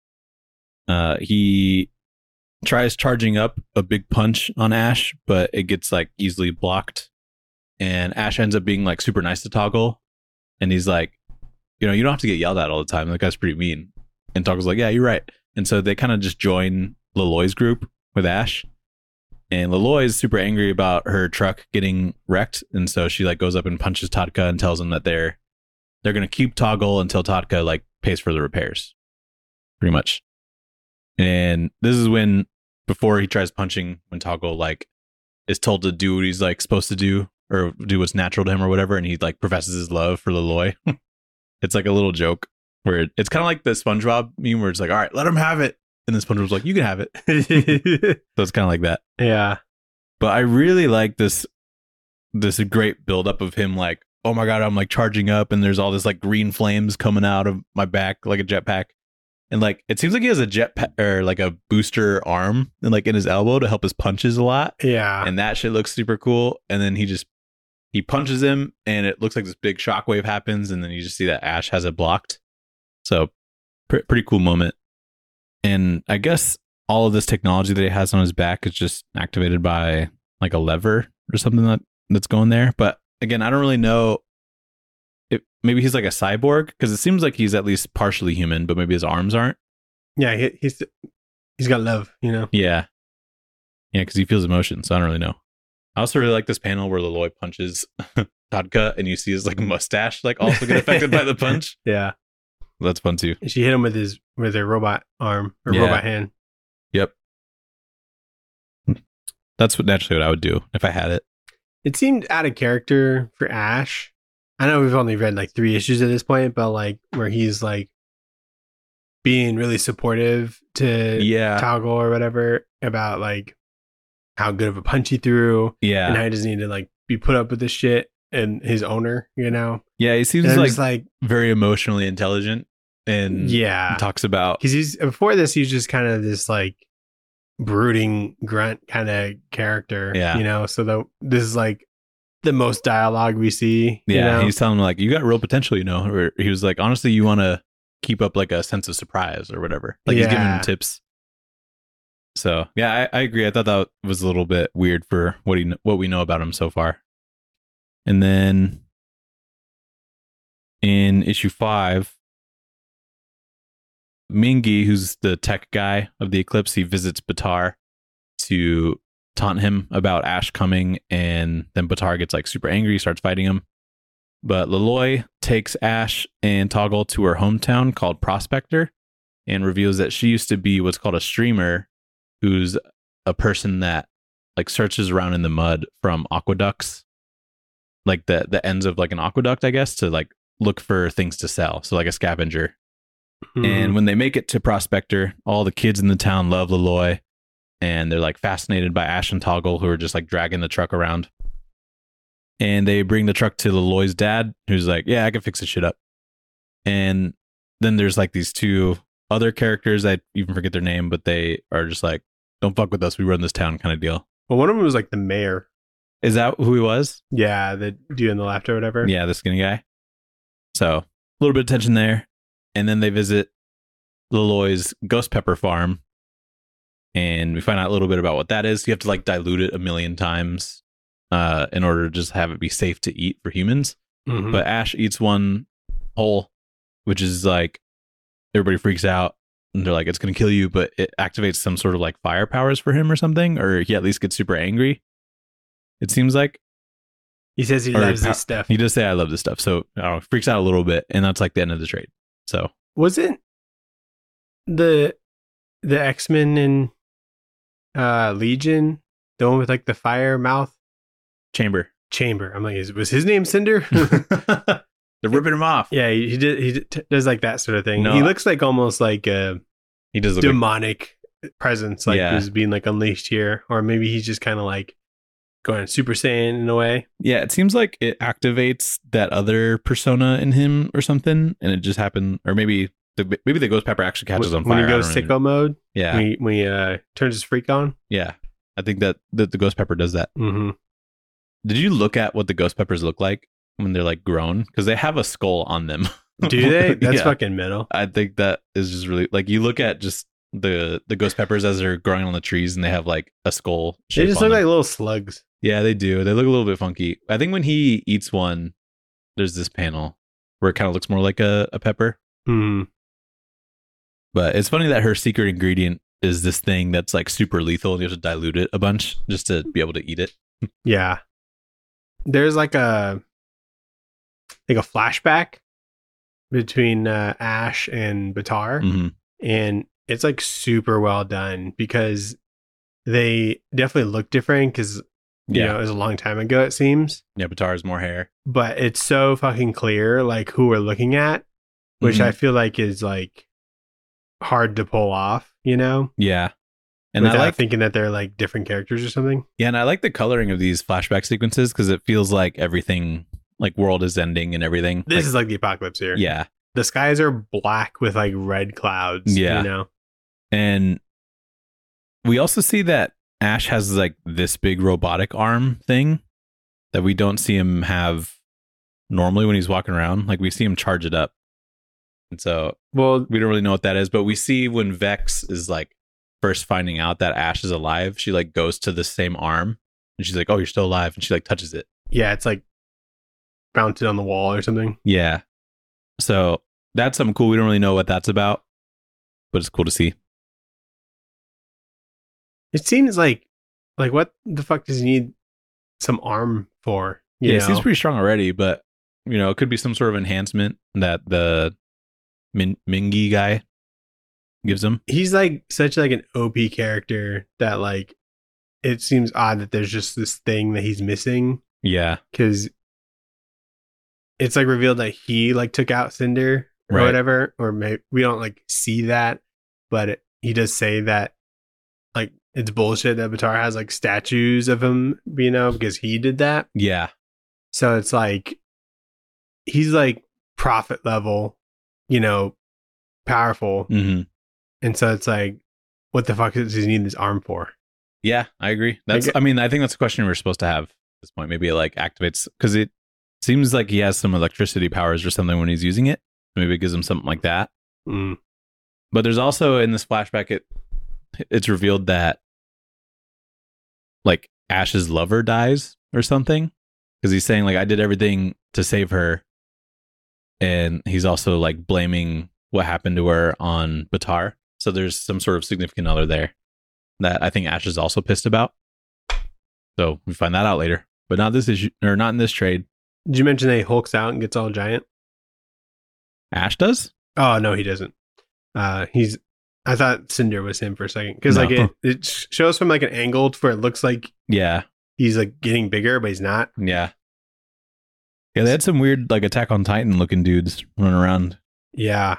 He tries charging up a big punch on Ash, but it gets like easily blocked. And Ash ends up being like super nice to Toggle. And he's like, you know, you don't have to get yelled at all the time. That guy's pretty mean. And Toggle's like, yeah, you're right. And so they kind of just join Leloy's group with Ash. And Leloy's super angry about her truck getting wrecked. And so she like goes up and punches Tadka and tells him that they're going to keep Toggle until Tadka like pays for the repairs. Pretty much. And this is when, before he tries punching, when Toggle like is told to do what he's like supposed to do or do what's natural to him or whatever. And he like professes his love for Leloy. It's like a little joke where it's kind of like the SpongeBob meme where it's like, all right, let him have it. And then SpongeBob's like, you can have it. So it's kind of like that. Yeah. But I really like this great buildup of him like, oh my God, I'm like charging up and there's all this like green flames coming out of my back like a jetpack. And like, it seems like he has a jetpack or like a booster arm and like in his elbow to help his punches a lot. Yeah. And that shit looks super cool. And then he punches him and it looks like this big shockwave happens. And then you just see that Ash has it blocked. So pretty cool moment. And I guess all of this technology that he has on his back is just activated by like a lever or something that's going there. But again, I don't really know if maybe he's like a cyborg because it seems like he's at least partially human, but maybe his arms aren't. Yeah, he's got love, you know? Yeah. Yeah, because he feels emotion. So I don't really know. I also really like this panel where Leloy punches Tadka and you see his like mustache like also get affected by the punch. Yeah. That's fun too. And she hit him with her robot arm or robot hand. Yep. That's naturally what I would do if I had it. It seemed out of character for Ash. I know we've only read like 3 issues at this point, but like where he's like being really supportive to Toggle or whatever about like how good of a punch he threw. Yeah. And how he doesn't need to like be put up with this shit and his owner, you know? Yeah, he seems like very emotionally intelligent and talks about because before this he's just kind of this like brooding grunt kind of character, you know? So this is like the most dialogue we see. Yeah, you know? He's telling him like, you got real potential, you know? Or he was like, honestly, you want to keep up like a sense of surprise or whatever. Like he's giving him tips. So yeah, I agree. I thought that was a little bit weird for what we know about him so far. And then in issue 5, Mingy, who's the tech guy of the Eclipse, he visits Batar to taunt him about Ash coming, and then Batar gets like super angry, starts fighting him. But Leloy takes Ash and Toggle to her hometown called Prospector and reveals that she used to be what's called a streamer, who's a person that like searches around in the mud from aqueducts, like the ends of like an aqueduct, I guess, to like look for things to sell. So like a scavenger. And when they make it to Prospector, all the kids in the town love Leloy and they're like fascinated by Ash and Toggle, who are just like dragging the truck around. And they bring the truck to Leloy's dad, who's like, yeah, I can fix this shit up. And then there's like these 2 other characters, I even forget their name, but they are just like, don't fuck with us, we run this town kind of deal. Well, one of them was like the mayor. Is that who he was? Yeah, the dude on the left or whatever. Yeah, the skinny guy. So a little bit of tension there. And then they visit Leloy's ghost pepper farm. And we find out a little bit about what that is. You have to like dilute it 1,000,000 times in order to just have it be safe to eat for humans. Mm-hmm. But Ash eats one whole, which is like, everybody freaks out. And they're like, it's going to kill you. But it activates some sort of like fire powers for him or something. Or he at least gets super angry. It seems like. He says he loves this stuff. He does say, I love this stuff. So I don't know, freaks out a little bit. And that's like the end of the trade. So wasn't the X-Men in Legion the one with like the fire mouth chamber? I'm like, was his name Cinder? They're ripping him off. Yeah, he does like that sort of thing. No, he looks like almost like a demonic presence, like who's being like unleashed here, or maybe he's just kind of like going Super Saiyan in a way. Yeah, it seems like it activates that other persona in him or something, and it just happened, or maybe the ghost pepper actually catches on fire. When he goes sicko mode. Yeah, when he turns his freak on. Yeah, I think that the ghost pepper does that. Mm-hmm. Did you look at what the ghost peppers look like when they're like grown? Because they have a skull on them. Do they? That's Yeah. fucking metal. I think that is just really like you look at just the ghost peppers as they're growing on the trees, and they have like a skull. They just look like little slugs. Yeah, they do. They look a little bit funky. I think when he eats one, there's this panel where it kind of looks more like a pepper. Hmm. But it's funny that her secret ingredient is this thing that's like super lethal, and you have to dilute it a bunch just to be able to eat it. Yeah. There's like a flashback between Ash and Batar, Mm-hmm. and it's like super well done because they definitely look different because you know it was a long time ago, it seems. Yeah, Batar has more hair. But it's so fucking clear like who we're looking at, which Mhm. I feel like is like hard to pull off, you know? Yeah. And Without I like thinking that they're like different characters or something. Yeah, and I like the coloring of these flashback sequences because it feels like everything, like world is ending and everything. This is like the apocalypse here. Yeah, The skies are black with like red clouds. Yeah. You know? and we also see that Ash has like this big robotic arm thing that we don't see him have normally when he's walking around. Like we see him charge it up, and so Well, we don't really know what that is. But we see when Vex is like first finding out that Ash is alive, she like goes to the same arm and she's like, "Oh, you're still alive," and she like touches it. yeah, it's like mounted on the wall or something. Yeah. So that's something cool. We don't really know what that's about, but it's cool to see. It seems like what the fuck does he need some arm for? You Yeah, it know? seems pretty strong already, but you know, it could be some sort of enhancement that the Mingy guy gives him. He's like such like an OP character that like it seems odd that there's just this thing that he's missing Yeah. because it's like revealed that he like took out Cinder or Right. whatever, or maybe we don't like see that, but he does say that like it's bullshit that Batar has like statues of him, you know, because he did that. Yeah. So it's like he's like prophet level, you know, powerful. Hmm. And so it's like, what the fuck does he need this arm for? Yeah, I agree. That's Like- I mean, I think that's a question we're supposed to have at this point. Maybe it like activates because it seems like he has some electricity powers or something when he's using it. Maybe it gives him something like that. Mm. But there's also in this flashback it's revealed that like Ash's lover dies or something because he's saying like I did everything to save her, and he's also like blaming what happened to her on Batar. So there's some sort of significant other there that I think Ash is also pissed about. So we find that out later, but not this issue or not in this trade. Did you mention that he hulks out and gets all giant? Ash does. Oh, no, he doesn't. I thought Cinder was him for a second because No. like it shows from like an angle to where it looks like Yeah, he's like getting bigger, but he's not. yeah, yeah. They had some weird like Attack on Titan looking dudes running around. Yeah.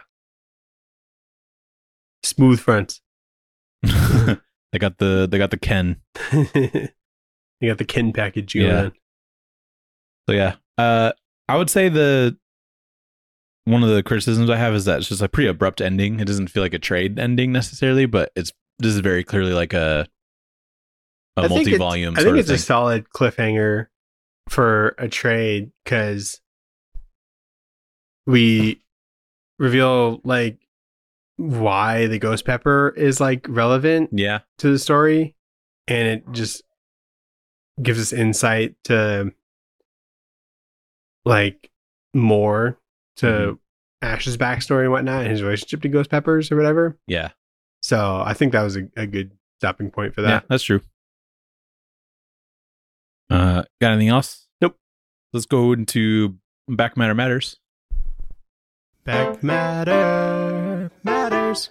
Smooth fronts. they got the Ken. You got the Ken package going Yeah. on. So yeah, I would say one of the criticisms I have is that it's just a pretty abrupt ending. It doesn't feel like a trade ending necessarily, but this is very clearly like a I think multi-volume I sort think of it's thing. a solid cliffhanger for a trade because we reveal like why the ghost pepper is like relevant Yeah, to the story, and it just gives us insight to like more to Mhm. Ash's backstory and whatnot, and his relationship to ghost peppers or whatever. yeah, So I think that was a good stopping point for yeah. that. That's true. Got anything else? Nope. Let's go into Back Matter Matters. Back matter matters.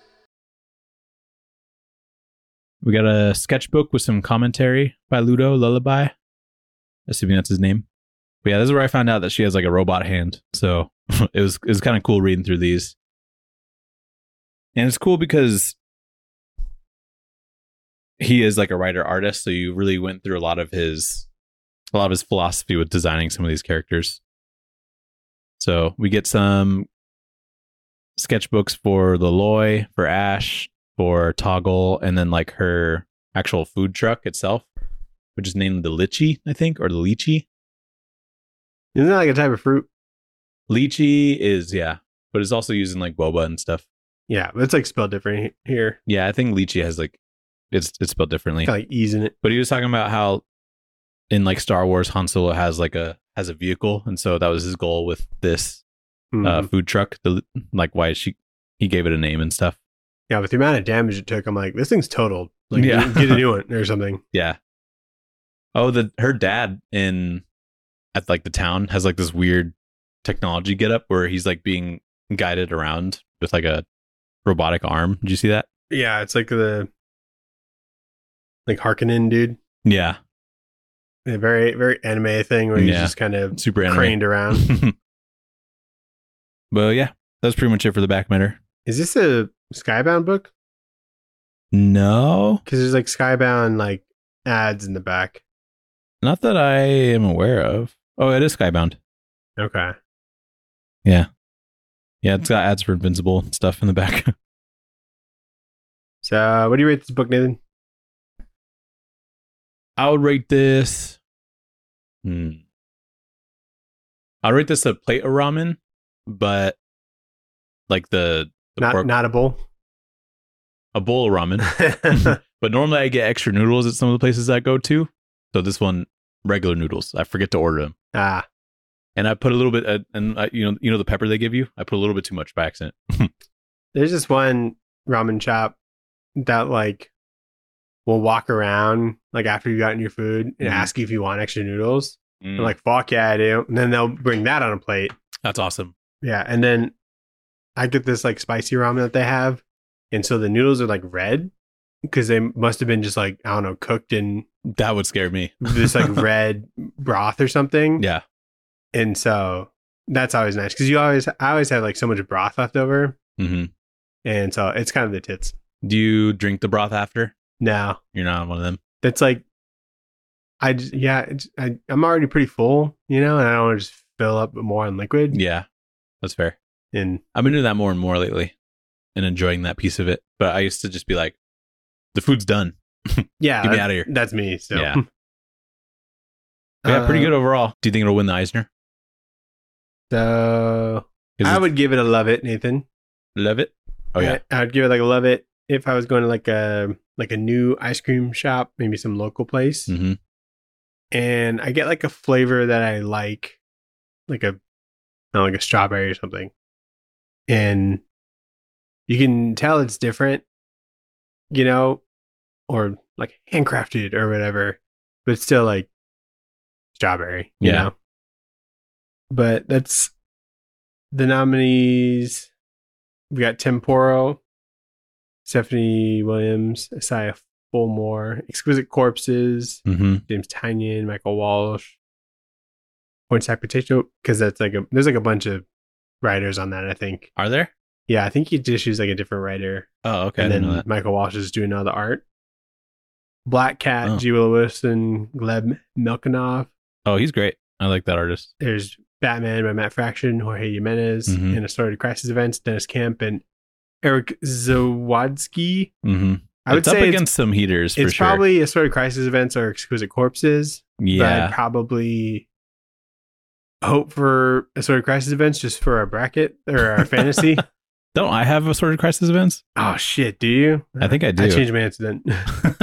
We got a sketchbook with some commentary by Ludo Lullaby, assuming that's his name. But yeah, this is where I found out that she has like a robot hand. So it was kind of cool reading through these. And it's cool because he is like a writer artist, so you really went through a lot of his a lot of his philosophy with designing some of these characters. So we get some sketchbooks for Leloy, for Ash, for Toggle, and then like her actual food truck itself, which is named the Litchi, I think, or the Lychee. Isn't that like a type of fruit? Lychee is, yeah, but it's also used in like boba and stuff. Yeah, but it's like spelled different here. Yeah, I think Lychee has like it's spelled differently. Kind of like E's in it. But he was talking about how in like Star Wars, Han Solo has a vehicle, and so that was his goal with this food truck. Like why he gave it a name and stuff. Yeah, with the amount of damage it took, I'm like, this thing's totaled. Like, Yeah. get a new one or something. Yeah. Oh, her dad at like the town has like this weird technology getup where he's like being guided around with like a robotic arm. Did you see that? Yeah, it's like the Harkonnen dude. Yeah. A very, very anime thing where he's Yeah. just kind of Super anime. craned around. But yeah, that's pretty much it for the back matter. Is this a Skybound book? No, Because there's like Skybound like ads in the back. not that I am aware of. Oh, it is Skybound. Okay. Yeah. Yeah, it's got ads for Invincible and stuff in the back. So, what do you rate this book, Nathan? I would rate this. I'd rate this a plate of ramen, but like the pork, Not a bowl. a bowl of ramen. But normally I get extra noodles at some of the places I go to. So this one, regular noodles. I forget to order them, and I put a little bit. You know the pepper they give you. I put a little bit too much by accident. There's this one ramen shop that like will walk around like after you gotten your food and ask you if you want extra noodles. I'm like, fuck yeah, I do. And then they'll bring that on a plate. That's awesome. Yeah, and then I get this like spicy ramen that they have, and so the noodles are like red because they must have been just like, I don't know, cooked in That would scare me. this like red broth or something. Yeah. And so that's always nice because I always have like so much broth left over, Mm-hmm. and so it's kind of the tits. Do you drink the broth after? No, You're not one of them. that's like I'm already pretty full, you know, and I don't want to just fill up more on liquid. Yeah, that's fair. And I've been doing that more and more lately and enjoying that piece of it. But I used to just be like, the food's done. yeah, Get me out of here. That's me. So Yeah. Yeah, pretty good overall. Do you think it'll win the Eisner? So Is I it- would give it a love it, Nathan. Love it. Oh yeah. I would give it like a love it if I was going to like a new ice cream shop, maybe some local place, Mm-hmm. and I get like a flavor that I like a strawberry or something, and you can tell it's different, you know, or like handcrafted or whatever, but it's still like strawberry, you Yeah. know. But that's the nominees. We got Tim Poro, Stephanie Williams, Isaiah Fulmore, Exquisite Corpses, Mm-hmm. James Tynion, Michael Walsh, Pointside Potato, because that's like there's like a bunch of writers on that, I think. Are there? Yeah, I think he just used like a different writer. Oh, okay. I And didn't know then that. Michael Walsh is doing all the art. Black Cat, Oh. G. Willow Wilson, Gleb Milkanoff. Oh, he's great. I like that artist. There's Batman by Matt Fraction, Jorge Jimenez, Mhm. and Assorted Crisis Events, Dennis Kemp, and Eric Zawadski. Mm-hmm. I would It's up say against some heaters for it's sure. probably Assorted Crisis Events or Exquisite Corpses. But I'd Yeah. probably hope for Assorted Crisis Events just for our bracket or our fantasy. Don't I have Assorted Crisis Events? Oh, shit. Do you? I think I do. I changed my answer then.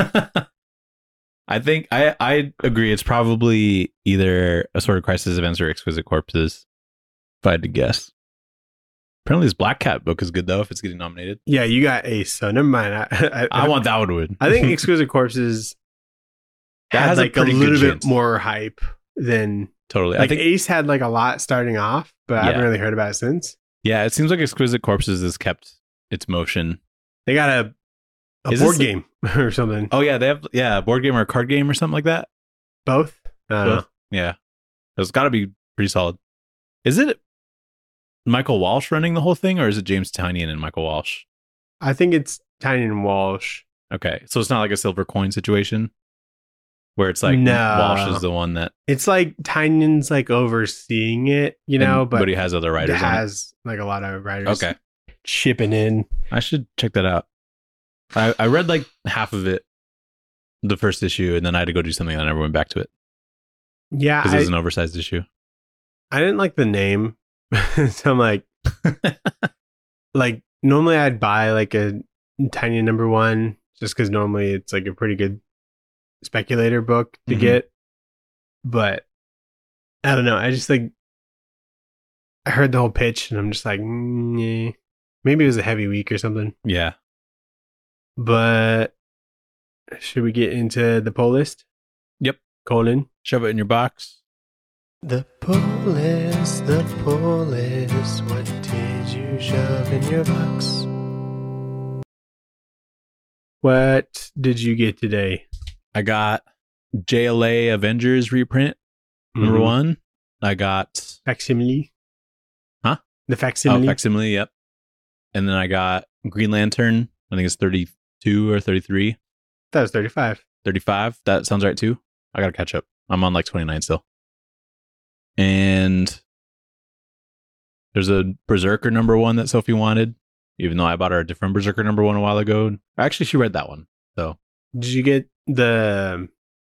I think I agree. It's probably either Assorted Crisis Events or Exquisite Corpses, if I had to guess. Apparently, this Black Cat book is good though. If it's getting nominated, Yeah, you got Ace, so never mind. I want that one to win. I think Exquisite Corpses That had has a like a pretty good little bit chance. more hype than Totally. like I think Ace had like a lot starting off, but I haven't Yeah. really heard about it since. yeah. It seems like Exquisite Corpses has kept its motion. They got a Is board this- game or something. Oh yeah, they have a board game or a card game or something like that. Both? I don't know. Both? Yeah, it's got to be pretty solid. Is it Michael Walsh running the whole thing, or is it James Tynion and Michael Walsh? I think it's Tynion and Walsh. Okay, so it's not like a silver coin situation. where it's like No. Walsh is the one that, It's like Tynion's like overseeing it, you know, but he has other it writers on has like a lot of it. writers Okay. chipping in. I should check that out. I read like half of it, the first issue, and then I had to go do something and I never went back to it Yeah, because it was an oversized issue. I didn't like the name. So I'm like normally I'd buy like a Tiny #1 just because normally it's like a pretty good speculator book to Mhm. get. But I don't know. I just like I heard the whole pitch and I'm just like, yeah. Maybe it was a heavy week or something. Yeah. But should we get into the poll list? Yep. Colon. Shove it in your box. The poll list, the poll list. What did you shove in your box? What did you get today? I got JLA Avengers reprint number Mhm. 1. I got Facsimile. Huh? The facsimile. Facsimile, yep. And then I got Green Lantern. I think it's 32 or 33. That was 35. 35. That sounds right too. I gotta catch up. I'm on like 29 still. And there's a Berserker #1 that Sophie wanted, even though I bought her a different Berserker #1 a while ago. Actually, she read that one. So Did you get the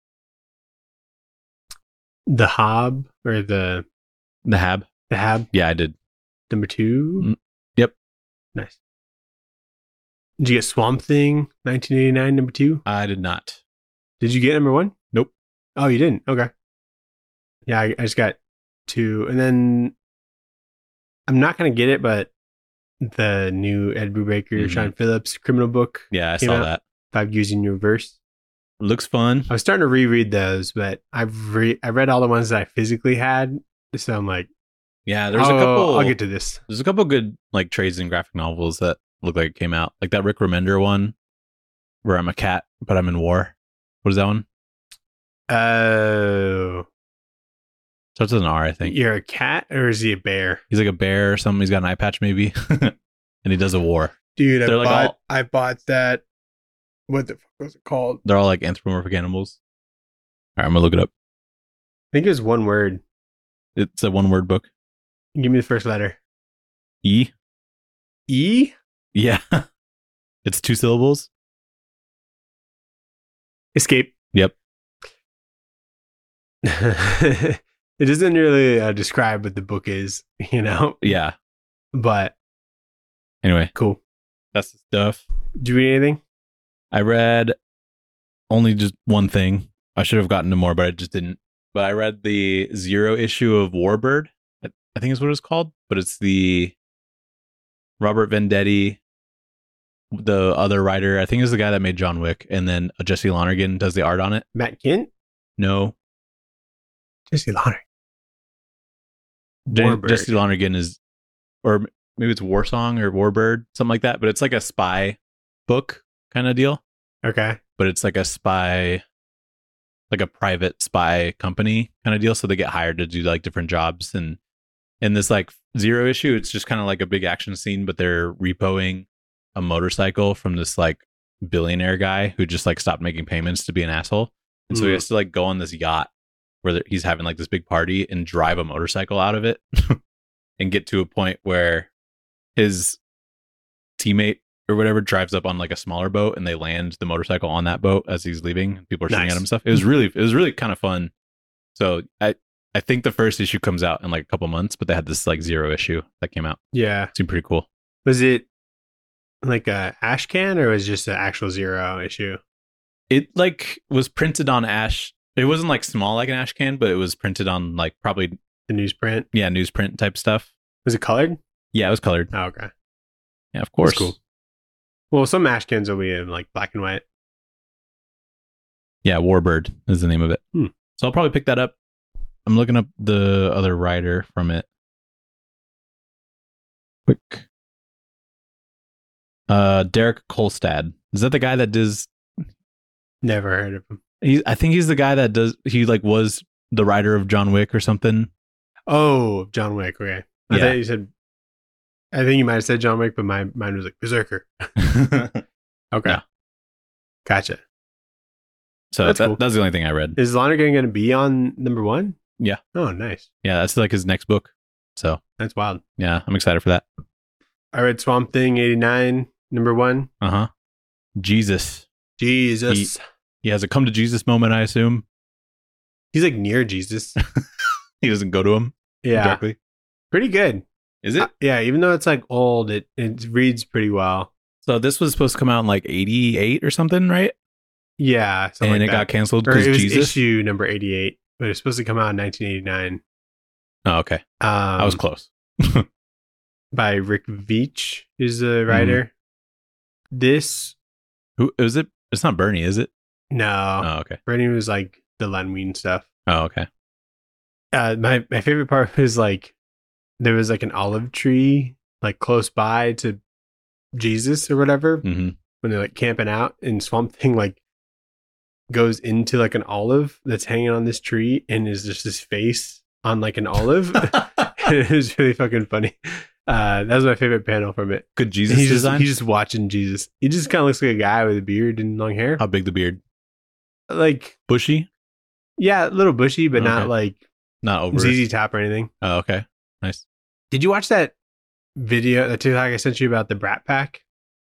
Hob or the the Hab. Hab Yeah, I did. #2? Yep. Nice. Did you get Swamp Thing 1989 #2? I did not. Did you get #1? Nope. Oh, you didn't? Okay. Yeah, I just got 2. And then I'm not going to get it, but the new Ed Brubaker, Mhm. Sean Phillips criminal book, Yeah, I Came saw out. that. 5 Years in Reverse. Looks fun. I was starting to reread those, but I read all the ones that I physically had. So I'm like, Yeah, there's a couple. I'll get to this. There's a couple good like trades and graphic novels that look like it came out. Like that Rick Remender one, where I'm a cat but I'm in war. What is that one? Oh, Starts with an R, I think. you're a cat or is he a bear? He's like a bear or something. He's got an eye patch maybe, and he does a war. Dude, They're like I bought that. What the fuck was it called? They're all like anthropomorphic animals. All right, I'm gonna look it up. I think it was one word. It's a one-word book. Give me the first letter. E. E? Yeah, it's 2 syllables. Escape. Yep. It doesn't really describe what the book is, you know? Yeah. But Anyway, cool. that's the stuff. Do you read anything? I read only just one thing. I should have gotten to more, but I just didn't. But I read the 0 issue of Warbird. I think is what it's called, but it's the Robert Venditti, the other writer. I think is the guy that made John Wick, and then Jesse Lonergan does the art on it. Matt Kent? No, Jesse Lonergan. Jesse Lonergan is, or maybe it's Warsong or Warbird, something like that. But it's like a spy book kind of deal. Okay. But it's like a spy, like a private spy company kind of deal. So they get hired to do like different jobs. And in this like 0 issue, it's just kind of like a big action scene, but they're repoing a motorcycle from this like billionaire guy who just like stopped making payments to be an asshole. And so he has to like go on this yacht where he's having like this big party and drive a motorcycle out of it and get to a point where his teammate or whatever drives up on like a smaller boat and they land the motorcycle on that boat as he's leaving. People are shooting at him and stuff. It was really kind of fun. So I think the first issue comes out in like a couple months, but they had this like 0 issue that came out. Yeah. It seemed pretty cool. Was it like a ash can or was it just an actual 0 issue? It like was printed on ash. It wasn't like small like an ash can, but it was printed on like probably The newsprint? newsprint type stuff. Was it colored? Yeah, it was colored. Oh, okay. Yeah, of course. That's cool. Well, some ash cans will be in like black and white. Yeah, Warbird is the name of it. Hmm. So I'll probably pick that up. I'm looking up the other writer from it. Quick. Derek Kolstad. Is that the guy that does? Never heard of him. I think he's the guy that does. He like was the writer of John Wick or something. Oh, John Wick. Okay. I Yeah. thought you said. I think you might have said John Wick, but mine was like Berserker. Okay. Yeah. Gotcha. So That's cool. that's the only thing I read. Is Lonergan going to be on number 1? Yeah. Oh, nice. Yeah, that's like his next book. So That's wild. yeah, I'm excited for that. I read Swamp Thing 89, number 1. Jesus. Jesus. He has a come to Jesus moment, I assume. He's like near Jesus. He doesn't go to him Yeah. directly. Pretty good. Is it? Yeah, even though it's like old, it reads pretty well. So this was supposed to come out in like 88 or something, right? Yeah. And it got canceled Or because it was Jesus. issue number 88, but it's supposed to come out in 1989. Oh, okay. I was close. By Rick Veitch is the Mm-hmm. writer. This, Who is it? It's not Bernie, is it? no. Oh, okay. Bernie was like the Len Wein stuff. Oh, okay. My favorite part was like there was like an olive tree like close by to Jesus or whatever Mm-hmm. when they're like camping out, and Swamp Thing like goes into like an olive that's hanging on this tree and is just his face on like an olive. It was really fucking funny. That was my favorite panel from it. Good Jesus He's design. just watching Jesus. He just kind of looks like a guy with a beard and long hair. How big the beard? Like, Bushy? yeah, a little bushy, but not Okay. like Not over. ZZ Top or anything. Oh, okay. Nice. Did you watch that video, that TikTok I sent you about the Brat Pack?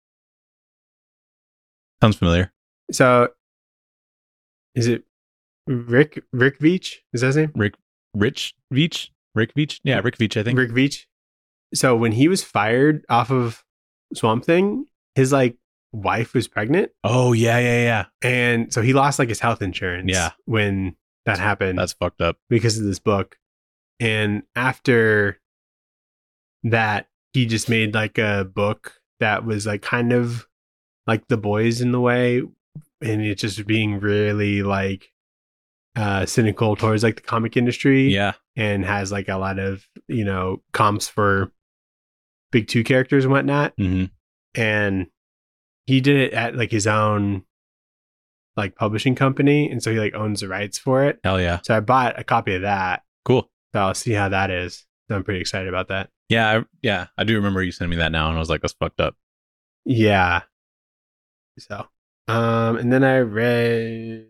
Sounds familiar. So, is it Rick Veitch? Is that his name? Rick Veitch? Yeah, Rick Veitch, I think. Rick Veitch. So when he was fired off of Swamp Thing, his like wife was pregnant, Oh, yeah. and so he lost like his health insurance. Yeah. When that happened, That's fucked up. because of this book. And after that, he just made like a book that was like kind of like The Boys in the way, and it's just being really like cynical towards like the comic industry. Yeah. And has like a lot of, comps for big two characters and whatnot. Mm-hmm. And he did it at like his own like publishing company, and so he like owns the rights for it. Hell yeah. So I bought a copy of that. Cool. So I'll see how that is. So I'm pretty excited about that. Yeah, I do remember you sending me that now, and I was like, that's fucked up. Yeah. So, and then I read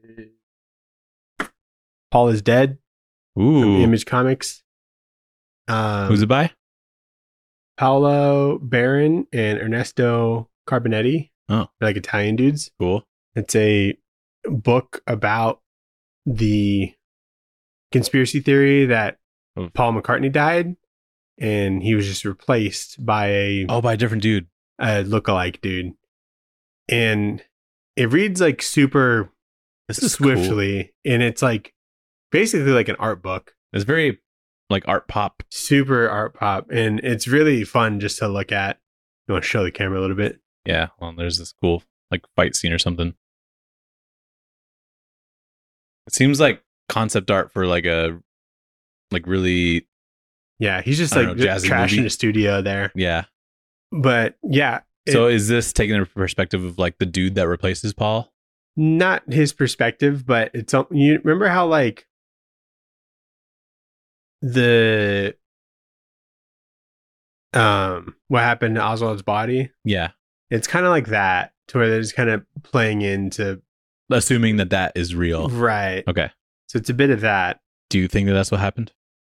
Paul is Dead from Ooh. Image Comics. Who's it by? Paolo Baron and Ernesto Carbonetti. Oh. They're like Italian dudes. Cool. It's a book about the conspiracy theory that Oh. Paul McCartney died, and he was just replaced by a By a different dude. lookalike dude. And it reads like super This is cool. swiftly, and it's like basically like an art book. It's very like art pop. Super art pop, and it's really fun just to look at. You want to show the camera a little bit? Yeah. Well, there's this cool like fight scene or something. It seems like concept art for like a like really Yeah, he's just I don't like know, jazzy trashing movie. the studio there. yeah. But yeah, So is this taking the perspective of like the dude that replaces Paul? not his perspective, but it's you remember how like the what happened to Oswald's body? Yeah. It's kind of like that, to where they're just kind of playing into Assuming that is real. right. Okay. So it's a bit of that. Do you think that that's what happened?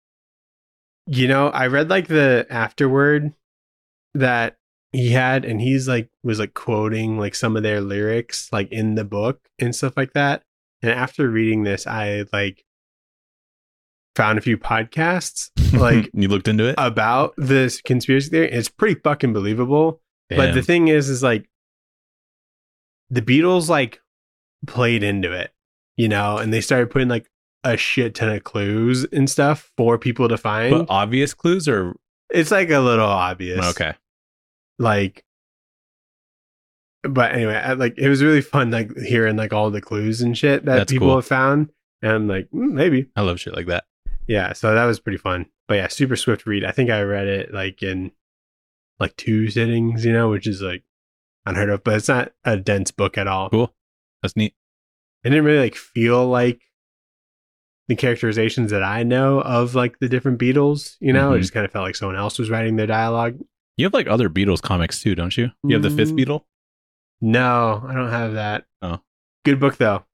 I read like the afterword that he had, and he's like was like quoting like some of their lyrics like in the book and stuff like that. And after reading this, I like found a few podcasts like you looked into it? about this conspiracy theory. It's pretty fucking believable. But the Damn. thing is like the Beatles like played into it, and they started putting like a shit ton of clues and stuff for people to find. But obvious clues or It's like a little obvious. okay. Like, but anyway, it was really fun, like hearing like all the clues and shit that That's people cool. have found. And I'm like, maybe. I love shit like that. Yeah. So that was pretty fun. But yeah, super swift read. I think I read it like in like 2 sittings, which is like unheard of, but it's not a dense book at all. Cool. That's neat. It didn't really like feel like the characterizations that I know of like the different Beatles, It Mhm. just kind of felt like someone else was writing their dialogue. You have like other Beatles comics too, don't you? You have the fifth Mm. Beatle? No, I don't have that. Oh. Good book though.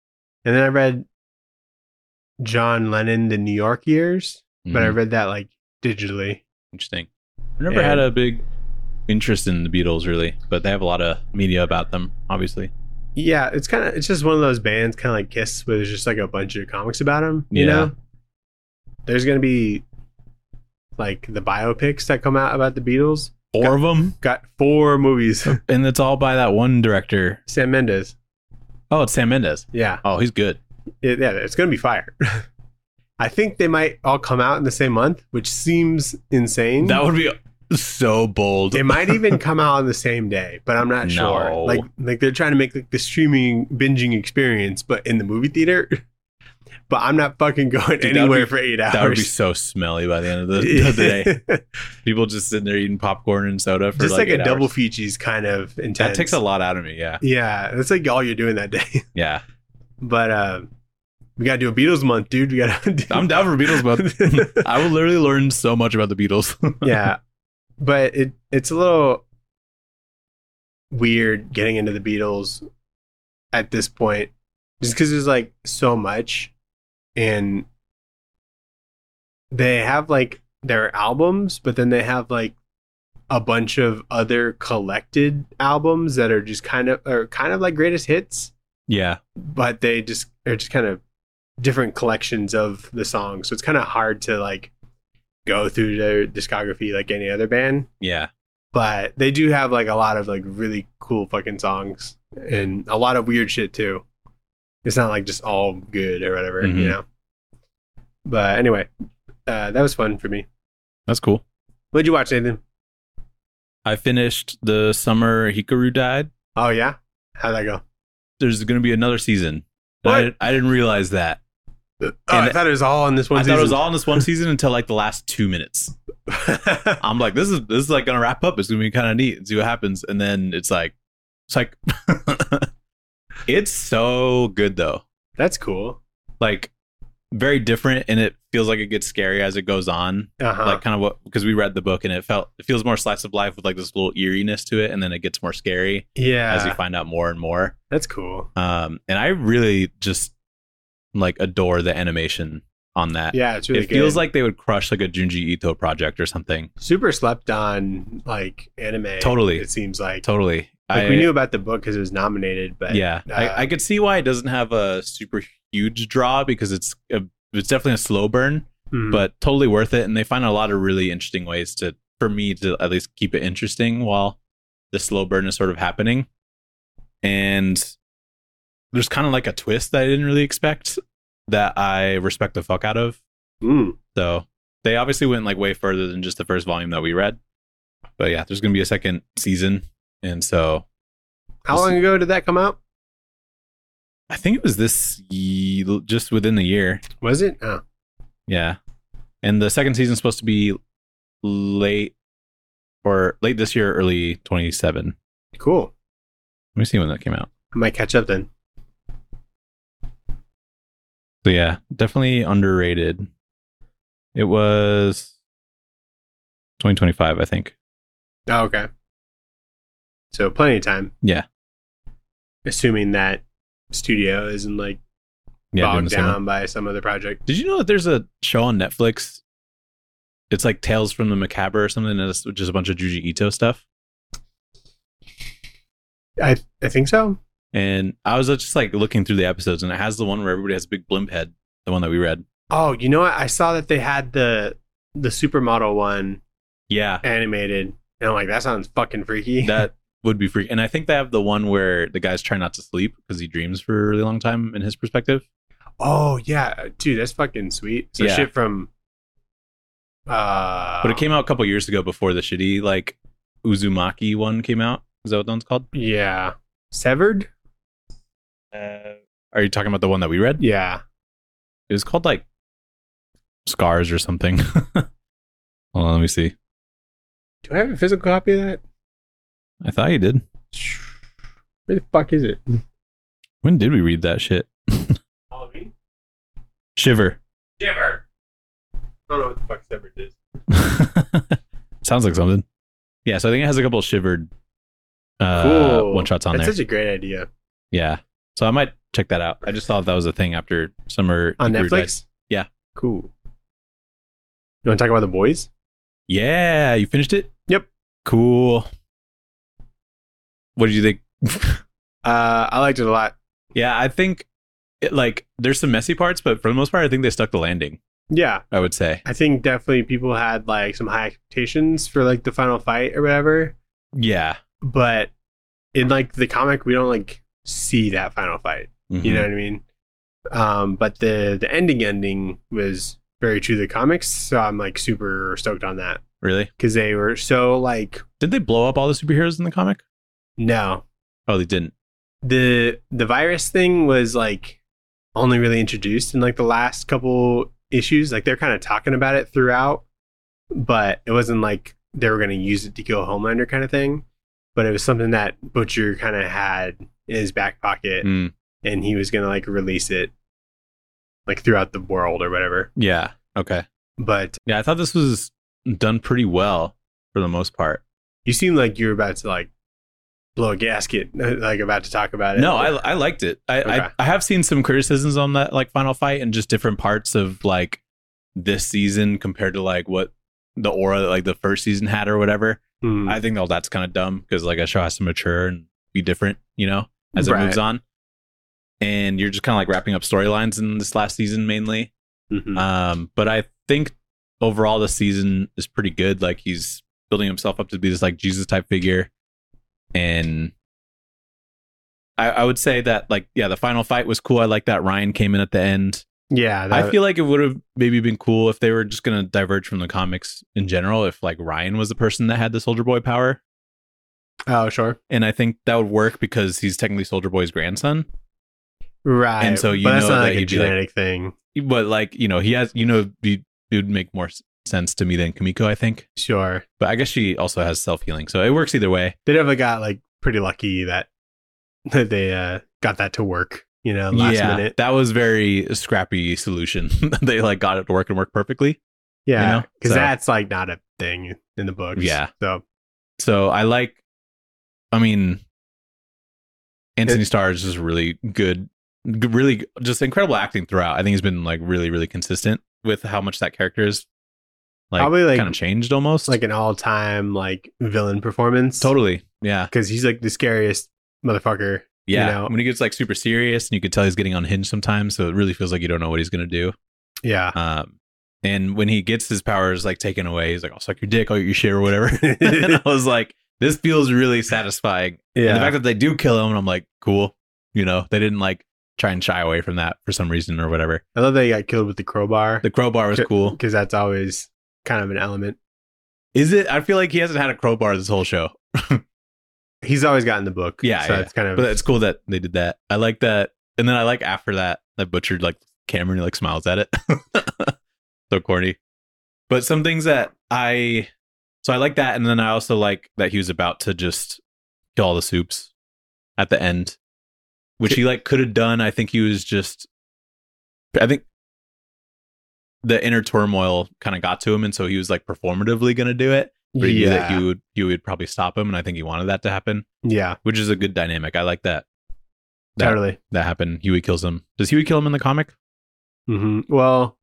And then I read John Lennon, The New York Years, but I read that like digitally. Interesting. I never had a big interest in the Beatles really, but they have a lot of media about them, obviously. Yeah, it's just one of those bands, kind of like Kiss, where there's just like a bunch of comics about them. You know, there's gonna be like the biopics that come out about the Beatles. 4 of them. Got 4 movies, and it's all by that one director, Sam Mendes. Oh, it's Sam Mendes. Yeah. Oh, he's good. Yeah, it's gonna be fire. I think they might all come out in the same month, which seems insane. That would be so bold. It might even come out on the same day, but I'm not sure. Like they're trying to make like the streaming binging experience, but in the movie theater. But I'm not fucking going anywhere for 8 hours. That would be so smelly by the end of the day. People just sitting there eating popcorn and soda for just like a double hours. feature kind of intense. That takes a lot out of me. Yeah. Yeah, that's like all you're doing that day. Yeah. But we gotta do a Beatles month, dude. I'm down for Beatles month. I will literally learn so much about the Beatles. Yeah, but it's a little weird getting into the Beatles at this point, just because there's like so much, and they have like their albums, but then they have like a bunch of other collected albums that are just kind of like greatest hits. Yeah, but they just are just kind of different collections of the songs, so it's kind of hard to like go through their discography like any other band. Yeah, but they do have like a lot of like really cool fucking songs and a lot of weird shit too. It's not like just all good or whatever, you know. But anyway, that was fun for me. That's cool. What'd you watch, Nathan? I finished The Summer Hikaru Died. Oh yeah, how'd that go? There's going to be another season. What? I didn't realize that. I thought it was all in this one season. I thought it was all in this one season until like the last 2 minutes. I'm like, this is like going to wrap up. It's going to be kind of neat and see what happens. And then it's like it's so good though. That's cool. Like very different, and it feels like it gets scary as it goes on. Like kind of because we read the book and it feels more slice of life with like this little eeriness to it, and then it gets more scary. Yeah, as you find out more and more. That's cool. And I really just like adore the animation on that. Yeah, it's really good. It feels like they would crush like a Junji Ito project or something. Super slept on like anime. Totally, it seems like totally. Like we knew about the book because it was nominated, but yeah, I could see why it doesn't have a super huge draw because it's definitely a slow burn, but totally worth it. And they find a lot of really interesting ways for me to at least keep it interesting while the slow burn is sort of happening. And there's kind of like a twist that I didn't really expect that I respect the fuck out of. So they obviously went like way further than just the first volume that we read. But yeah, there's going to be a second season. And so, how long ago did that come out? I think it was just within the year. Was it? Oh, yeah. And the second season's supposed to be late this year, early 27. Cool. Let me see when that came out. I might catch up then. So yeah, definitely underrated. It was 2025, I think. Oh, okay. So plenty of time. Yeah. Assuming that studio isn't like bogged down by some other project. Did you know that there's a show on Netflix? It's like Tales from the Macabre or something. And it's just a bunch of Junji Ito stuff. I think so. And I was just like looking through the episodes, and it has the one where everybody has a big blimp head, the one that we read. Oh, you know what? I saw that they had the supermodel one. Yeah. Animated. And I'm like, that sounds fucking freaky. That would be freaky. And I think they have the one where the guy's trying not to sleep because he dreams for a really long time in his perspective. Oh, yeah. Dude, that's fucking sweet. So shit from... But it came out a couple years ago before the shitty, like, Uzumaki one came out. Is that what that one's called? Yeah. Severed? Are you talking about the one that we read? Yeah. It was called, like, Scars or something. Hold on, let me see. Do I have a physical copy of that? I thought you did. Where the fuck is it? When did we read that shit? Halloween? Shiver. I don't know what the fuck Severed is. Sounds like something. Yeah, so I think it has a couple of Shivered cool. one-shots on That's there. such a great idea. Yeah. So I might check that out. I just thought that was a thing after Summer On Ikaru died. Netflix? Yeah. Cool. You want to talk about The Boys? Yeah, you finished it? Yep. Cool. What did you think? I liked it a lot. Yeah, I think there's some messy parts, but for the most part, I think they stuck the landing. Yeah. I would say. I think definitely people had like some high expectations for like the final fight or whatever. Yeah. But in like the comic, we don't like see that final fight. Mm-hmm. You know what I mean? But the ending was very true to the comics, so I'm like super stoked on that. Really? Because they were so like, did they blow up all the superheroes in the comic? No. Oh, they didn't. The virus thing was like only really introduced in like the last couple issues. Like they're kind of talking about it throughout, but it wasn't like they were going to use it to kill Homelander kind of thing. But it was something that Butcher kind of had in his back pocket, and he was going to like release it like throughout the world or whatever. Yeah. Okay. But yeah, I thought this was done pretty well for the most part. You seem like you're about to like blow a gasket, like about to talk about it. No, I liked it. I have seen some criticisms on that like final fight and just different parts of like this season compared to like what the aura like the first season had or whatever. I think that's kind of dumb because like a show has to mature and be different, you know, as it moves on. And you're just kind of like wrapping up storylines in this last season mainly. But I think overall the season is pretty good. Like he's building himself up to be this like Jesus type figure. And I would say that like, yeah, the final fight was cool. I like that Ryan came in at the end. Yeah. I feel like it would have maybe been cool if they were just going to diverge from the comics in general. If like Ryan was the person that had the Soldier Boy power. Oh, sure. And I think that would work because he's technically Soldier Boy's grandson. Right. And so you but know that's not that like a he'd be genetic thing. But like, you know, he has, you know, it would make more sense to me than Kimiko, I think. Sure. But I guess she also has self-healing. So it works either way. They definitely got like pretty lucky that they got that to work, you know, last minute. That was very scrappy solution. They like got it to work and work perfectly. Yeah. Because that's like not a thing in the books. Yeah. So I like, I mean, Anthony Starr is just really good, really just incredible acting throughout. I think he's been like really, really consistent with how much that character is like, probably like kind of changed almost. Like an all-time like villain performance. Totally. Yeah. Because he's like the scariest motherfucker. Yeah. You know? When he gets like super serious and you could tell he's getting unhinged sometimes. So it really feels like you don't know what he's going to do. Yeah. And when he gets his powers like taken away, he's like, I'll suck your dick, I'll eat your shit or whatever. And I was like, this feels really satisfying. Yeah. And the fact that they do kill him, and I'm like, cool. You know, they didn't like try and shy away from that for some reason or whatever. I love that he got killed with the crowbar. The crowbar was cool. Because that's always kind of an element. Is it? I feel like he hasn't had a crowbar this whole show. He's always gotten the book. Yeah. So it's kind of. But it's cool that they did that. I like that. And then I like after that Butcher like Cameron like smiles at it. So corny. But some things that I like that. And then I also like that he was about to just kill all the soups at the end, which he like could have done. I think the inner turmoil kind of got to him. And so he was like performatively going to do it. But he knew that he would probably stop him. And I think he wanted that to happen. Yeah. Which is a good dynamic. I like that. Totally. That happened. Huey kills him. Does Huey kill him in the comic? Well,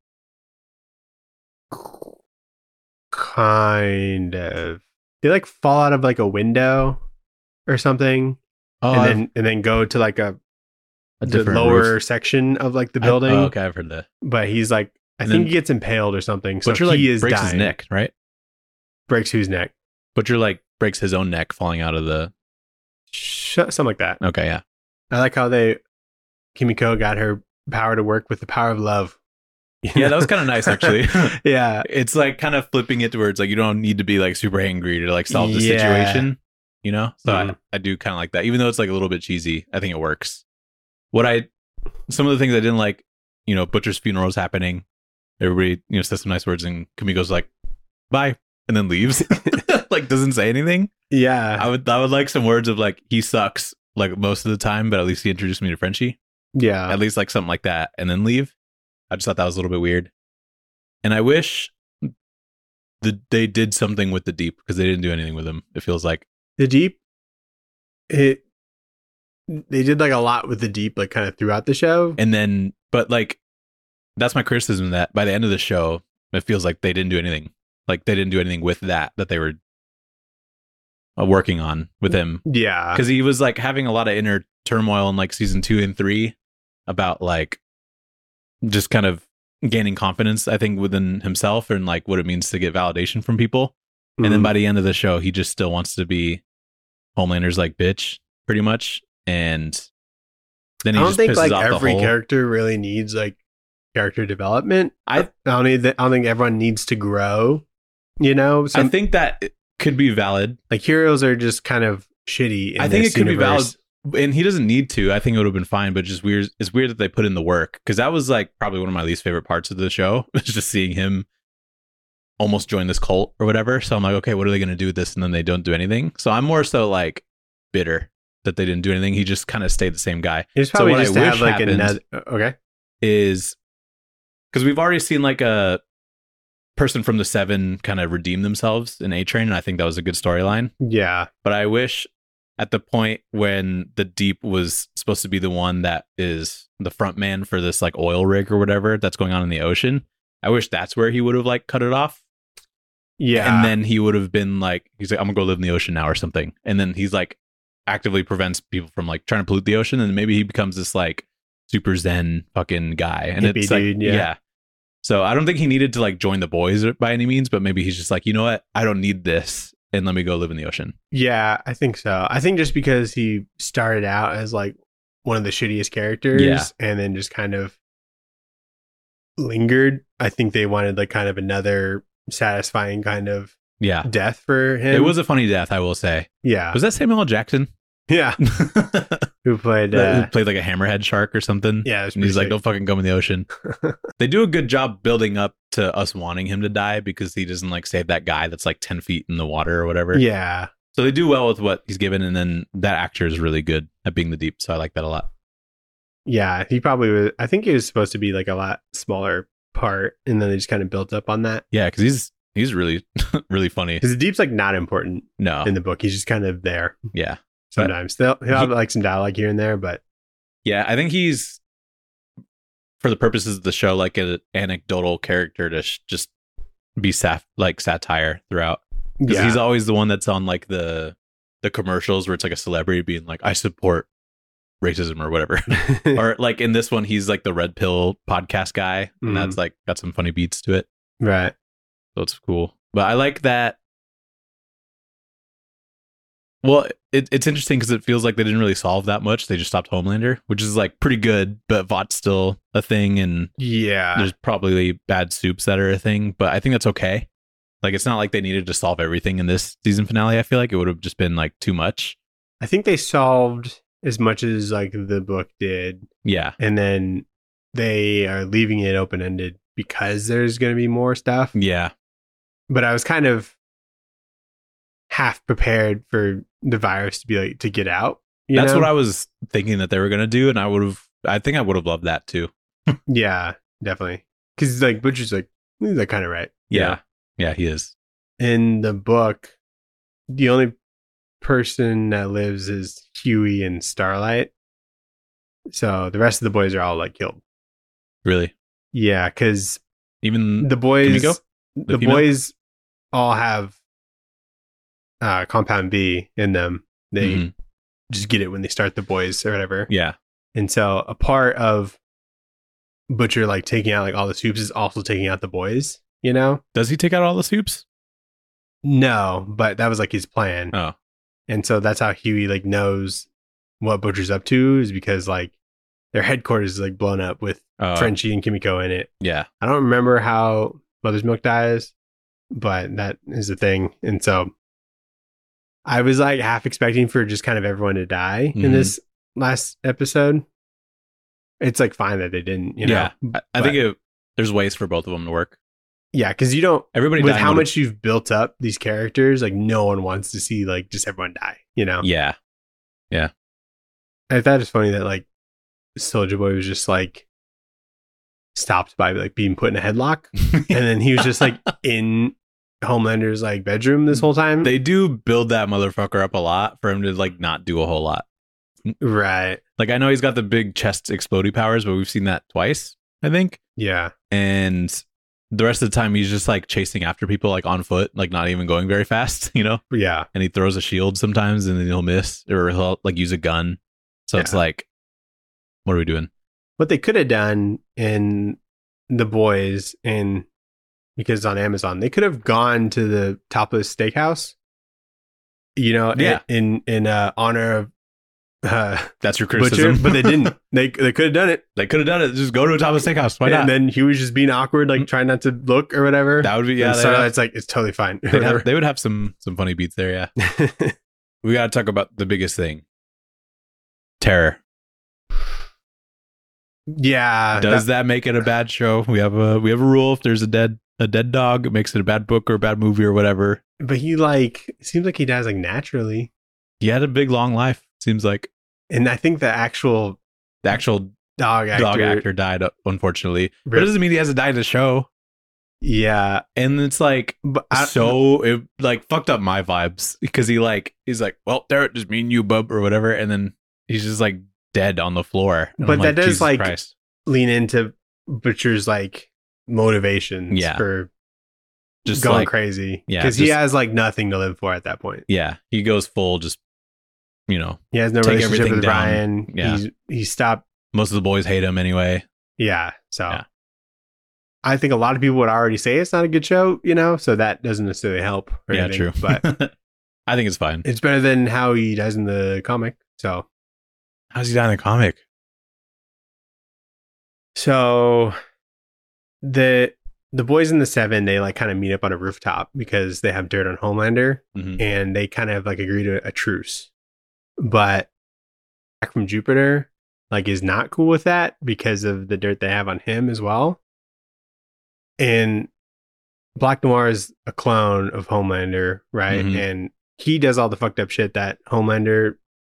kind of. They like fall out of like a window or something. And then go to like a different lower section of like the building. Okay, I've heard that. But he's like, I think he gets impaled or something. So Butcher he is breaks dying. His neck, right? Breaks whose neck? Butcher like breaks his own neck falling out of the... Something like that. Okay, yeah. I like how Kimiko got her power to work with the power of love. Yeah, that was kind of nice, actually. Yeah. It's like kind of flipping it towards like you don't need to be like super angry to like solve the situation, you know? So I do kind of like that. Even though it's like a little bit cheesy, I think it works. Some of the things I didn't like, you know, Butcher's funeral is happening. Everybody, you know, says some nice words and Kimiko's like, bye, and then leaves. Like doesn't say anything. Yeah. I would like some words of like, he sucks like most of the time, but at least he introduced me to Frenchie. Yeah. At least like something like that. And then leave. I just thought that was a little bit weird. And I wish they did something with the Deep because they didn't do anything with him. It feels like the Deep, they did like a lot with the Deep, like kind of throughout the show. And then, but like, that's my criticism, that by the end of the show, it feels like they didn't do anything. Like they didn't do anything with that they were working on with him. Yeah. Because he was like having a lot of inner turmoil in like season 2 and 3 about like just kind of gaining confidence, I think, within himself and like what it means to get validation from people. And then by the end of the show, he just still wants to be Homelander's like bitch, pretty much. And then he I don't just think pisses like off the every whole character really needs like character development. I don't think everyone needs to grow. You know, I think that it could be valid. Like heroes are just kind of shitty. I think it could be valid, and he doesn't need to. I think it would have been fine, but just weird. It's weird that they put in the work, because that was like probably one of my least favorite parts of the show. Was just seeing him almost join this cult or whatever. So I'm like, okay, what are they going to do with this? And then they don't do anything. So I'm more so like bitter that they didn't do anything. He just kind of stayed the same guy. It's probably just to have like another. Okay, is because we've already seen like a person from the 7 kind of redeem themselves in A-Train, and I think that was a good storyline. Yeah, but I wish at the point when the Deep was supposed to be the one that is the front man for this like oil rig or whatever that's going on in the ocean, I wish that's where he would have like cut it off. Yeah, and then he would have been like, he's like, I'm gonna go live in the ocean now or something, and then he's like actively prevents people from like trying to pollute the ocean, and maybe he becomes this like super zen fucking guy, and hippie it's like dude, yeah. So I don't think he needed to like join the boys by any means, but maybe he's just like, you know what, I don't need this, and let me go live in the ocean. Yeah, I think so. I think just because he started out as like one of the shittiest characters, and then just kind of lingered. I think they wanted like kind of another satisfying kind of death for him. It was a funny death, I will say. Yeah. Was that Samuel L. Jackson? Yeah. Who played like a hammerhead shark or something? Yeah. And he's like, don't fucking go in the ocean. They do a good job building up to us wanting him to die, because he doesn't like save that guy that's like 10 feet in the water or whatever. Yeah. So they do well with what he's given, and then that actor is really good at being the Deep, so I like that a lot. Yeah, he probably was. I think he was supposed to be like a lot smaller part, and then they just kind of built up on that. Yeah, because he's really really funny. Because the Deep's like not important in the book. He's just kind of there. Yeah. Sometimes he'll have like some dialogue here and there, but yeah, I think he's, for the purposes of the show, like an anecdotal character to just be satire throughout. Because he's always the one that's on like the commercials where it's like a celebrity being like, I support racism or whatever. Or like in this one, he's like the Red Pill podcast guy, and that's like got some funny beats to it. Right. So it's cool. But I like that. Well, it's interesting because it feels like they didn't really solve that much. They just stopped Homelander, which is like pretty good, but Vought's still a thing, and there's probably bad soups that are a thing, but I think that's okay. Like, it's not like they needed to solve everything in this season finale. I feel like it would have just been like too much. I think they solved as much as like the book did. Yeah. And then they are leaving it open-ended because there's going to be more stuff. Yeah. But I was kind of half prepared for the virus to be like to get out. That's what I was thinking that they were going to do, and I think I would have loved that too. Yeah, definitely. Because like Butcher's like, he's like kind of right. Yeah. Yeah, he is. In the book, the only person that lives is Huey and Starlight. So the rest of the boys are all like killed. Really? Yeah, because even the boys, Kimiko? the boys all have compound B in them. They just get it when they start the boys or whatever. Yeah. And so a part of Butcher like taking out like all the soups is also taking out the boys, you know? Does he take out all the soups? No, but that was like his plan. Oh. And so that's how Huey like knows what Butcher's up to, is because like their headquarters is like blown up with Frenchie and Kimiko in it. Yeah. I don't remember how Mother's Milk dies, but that is the thing. And so I was like half expecting for just kind of everyone to die in this last episode. It's like fine that they didn't, you know? Yeah. I think there's ways for both of them to work. Yeah, because you don't, everybody with how much you've built up these characters, like no one wants to see like just everyone die, you know? Yeah. Yeah. I thought it's funny that like Soulja Boy was just like stopped by like being put in a headlock, and then he was just like in Homelander's like bedroom this whole time. They do build that motherfucker up a lot for him to like not do a whole lot. Right. Like, I know he's got the big chest explodey powers, but we've seen that twice, I think. Yeah. And the rest of the time, he's just like chasing after people, like on foot, like not even going very fast, you know? Yeah. And he throws a shield sometimes and then he'll miss, or he'll like use a gun. So it's like, what are we doing? What they could have done in The Boys, and because it's on Amazon, they could have gone to the Topless Steakhouse, you know, in honor of that's your criticism. Butcher, but they didn't. They could have done it. They could have done it. Just go to a Topless Steakhouse. Why not? And then he was just being awkward, like trying not to look or whatever. That would be, yeah. So it's like, it's totally fine. They would have some funny beats there, yeah. We got to talk about the biggest thing. Terror. Yeah. Does that make it a bad show? We have a rule. If there's a dead dog, it makes it a bad book or a bad movie or whatever. But he it seems like he dies like naturally. He had a big long life, seems like. And I think the actual dog actor died, unfortunately. But it doesn't mean he hasn't died in the show. Yeah. And it's like, it like fucked up my vibes because he's like, well, there, just me and you, bub, or whatever. And then he's just like dead on the floor. And but that does Jesus like Christ. Lean into Butcher's like motivations for just going crazy. Yeah. Because he has like nothing to live for at that point. Yeah. He goes full just, you know, he has no relationship with Ryan. Yeah. He stopped. Most of the boys hate him anyway. Yeah. So I think a lot of people would already say it's not a good show, you know, so that doesn't necessarily help. Yeah, true. But I think it's fine. It's better than how he does in the comic. So how's he die in the comic? So the boys in the Seven, they like kind of meet up on a rooftop because they have dirt on Homelander, and they kind of like agree to a truce. But Jack from Jupiter like is not cool with that because of the dirt they have on him as well. And Black Noir is a clone of Homelander, right? And he does all the fucked up shit that Homelander,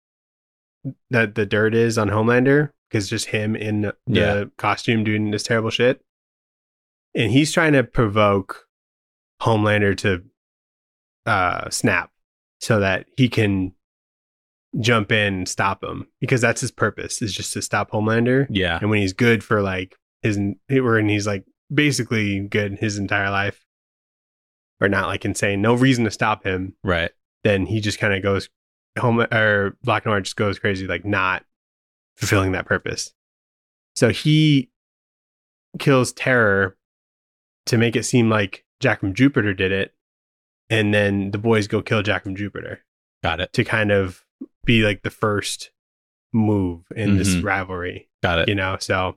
that the dirt is on Homelander, because just him in the costume doing this terrible shit. And he's trying to provoke Homelander to snap so that he can jump in and stop him, because that's his purpose, is just to stop Homelander. Yeah. And when he's good for like he's like basically good his entire life, or not like insane, no reason to stop him. Right. Then he just kind of goes Black Noir just goes crazy, like not fulfilling that purpose. So he kills Terror to make it seem like Jack from Jupiter did it. And then the boys go kill Jack from Jupiter. Got it. To kind of be like the first move in this rivalry. Got it. You know, so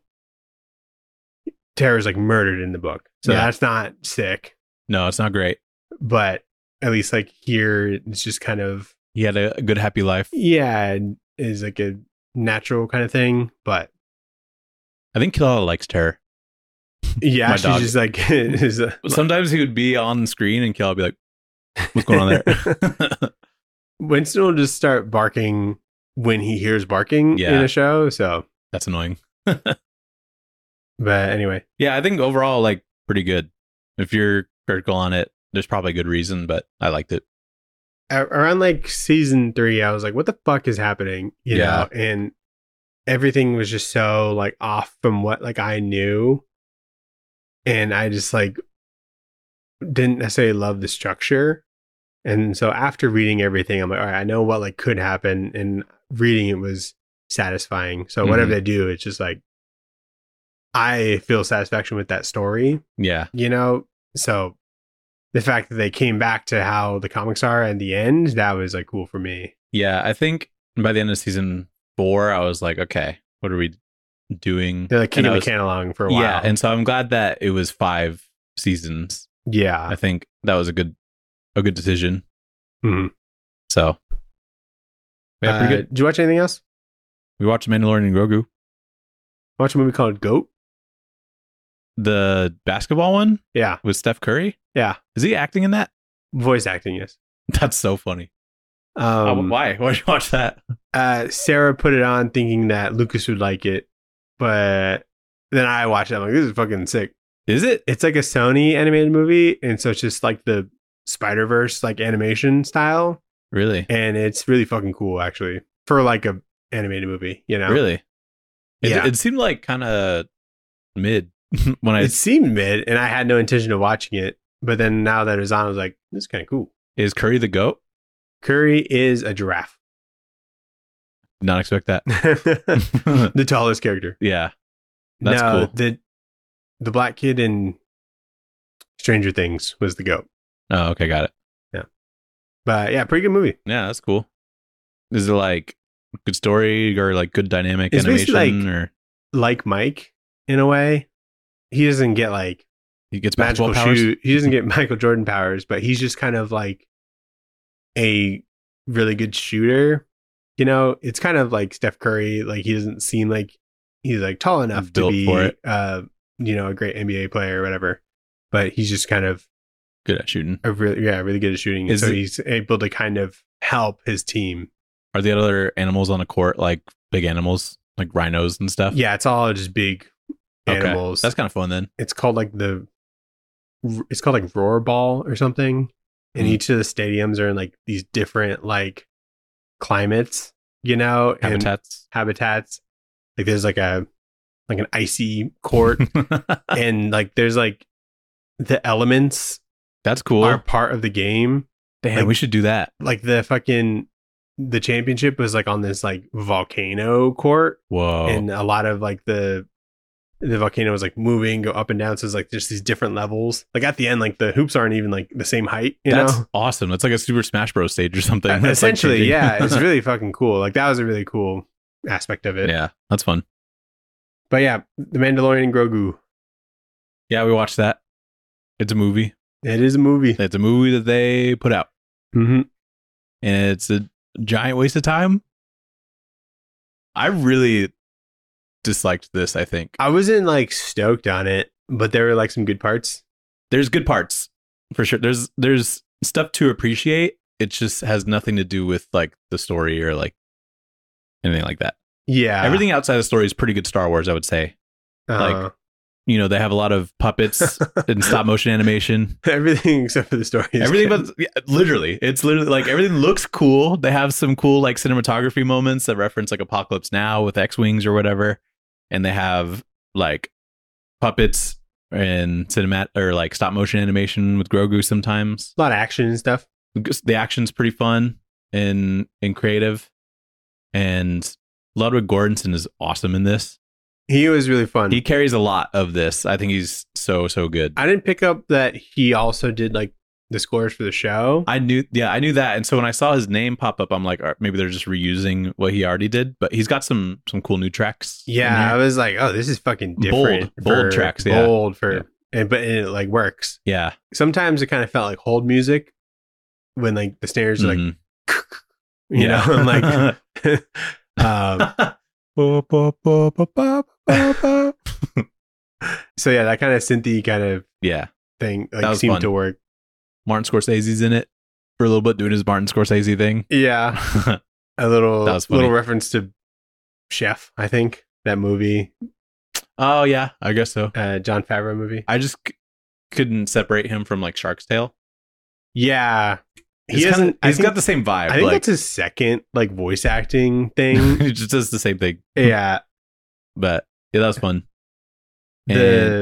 Terror's like murdered in the book. So that's not sick. No, it's not great. But at least like here, it's just kind of... He had a good, happy life. Yeah, is like a natural kind of thing. But I think Killala likes Terror. Yeah, she's just like... Sometimes he would be on screen and Killala would be like, what's going on there? Winston will just start barking when he hears barking in a show, so... That's annoying. But anyway. Yeah, I think overall, like, pretty good. If you're critical on it, there's probably a good reason, but I liked it. Around like season 3, I was like, what the fuck is happening? You know? And everything was just so like off from what like I knew. And I just like didn't necessarily love the structure. And so after reading everything, I'm like, all right, I know what like could happen. And reading it was satisfying. So whatever they do, it's just like, I feel satisfaction with that story. Yeah. You know? So the fact that they came back to how the comics are at the end, that was like cool for me. Yeah. I think by the end of season 4, I was like, okay, what are we doing? They're like kicking the can along for a while. Yeah. And so I'm glad that it was 5 seasons. Yeah. I think that was a good decision. Mm-hmm. So. Yeah, pretty good. Did you watch anything else? We watched Mandalorian and Grogu. Watch a movie called GOAT. The basketball one? Yeah. With Steph Curry? Yeah. Is he acting in that? Voice acting, yes. That's so funny. Why? Why'd you watch that? Sarah put it on thinking that Lucas would like it, but then I watched it. I'm like, this is fucking sick. Is it? It's like a Sony animated movie, and so it's just like the Spider-Verse like animation style. Really? And it's really fucking cool, actually. For like a animated movie. You know, Really? Yeah. It seemed like kind of mid when I it seemed mid, and I had no intention of watching it. But then now that it's on, I was like, this is kind of cool. is Curry the goat? Curry is a giraffe. Did not expect that. The tallest character. Yeah, that's cool. The black kid in Stranger Things was the goat. Oh, okay, got it. But yeah, pretty good movie. Yeah, that's cool. Is it like good story or like good dynamic It's animation basically or Like Mike, in a way, he doesn't get like he gets magical basketball powers? shoot. He doesn't get Michael Jordan powers, but he's just kind of like a really good shooter. You know, it's kind of like Steph Curry. Like he doesn't seem like he's like tall enough to Built be, for it. You know, a great NBA player or whatever. But he's just kind of Good at shooting. really good at shooting. Is So it- he's able to kind of help his team. Are the other animals on the court like big animals, like rhinos and stuff? Yeah, it's all just big Okay. animals. That's kind of fun then. It's called like Roar Ball or something. And Mhm. each of the stadiums are in like these different like climates, you know, and habitats. Like there's like an icy court, and like there's like the elements That's cool. are part of the game. Damn, like- we should do that. Like the championship was like on this like volcano court, Whoa. and a lot of like the volcano was like moving, go up and down. So it's like just these different levels. Like at the end, like the hoops aren't even like the same height, you That's know? awesome. That's like a Super Smash Bros. Stage or something. That's, like, Essentially, changing. yeah. It's really fucking cool. Like that was a really cool aspect of it. Yeah, that's fun. But yeah, The Mandalorian and Grogu. Yeah, we watched that. It's a movie. It is a movie. It's a movie that they put out, Mm-hmm. and it's a giant waste of time. I really disliked this. I think I wasn't like stoked on it, but there were like some good parts. there's good parts for sure. There's stuff to appreciate. It just has nothing to do with like the story or like anything like that. Yeah. Everything outside the story is pretty good Star Wars, I would say. Uh, You know, they have a lot of puppets and stop motion animation. everything except for the story. is Everything good. but yeah, literally, it's literally like everything looks cool. They have some cool like cinematography moments that reference like Apocalypse Now with X-Wings or whatever. And they have like puppets and cinematic or like stop motion animation with Grogu sometimes. a lot of action and stuff. The action's pretty fun and creative. And Ludwig Göransson is awesome in this. He was really fun. He carries a lot of this. I think he's so good. I didn't pick up that he also did like the scores for the show. I knew that. And so when I saw his name pop up, I'm like, maybe they're just reusing what he already did. But he's got some cool new tracks. in Yeah, I here. was like, oh, this is fucking different. Bold tracks, yeah. Bold for, but it like works. Yeah. Sometimes it kind of felt like hold music when like the snares are like, Mhm. you know, I'm like, so yeah, that kind of synthy kind of yeah. thing That like was seemed fun. to work. Martin Scorsese's in it for a little bit, doing his Martin Scorsese thing. Yeah, a little That was funny. little reference to Chef, I think that movie, Oh yeah, I guess so. John Favreau movie. I just couldn't separate him from like Shark's Tale. Yeah, He's got the same vibe. I think like, that's his second like voice acting thing. he just does the same thing. Yeah, But yeah, that was fun. And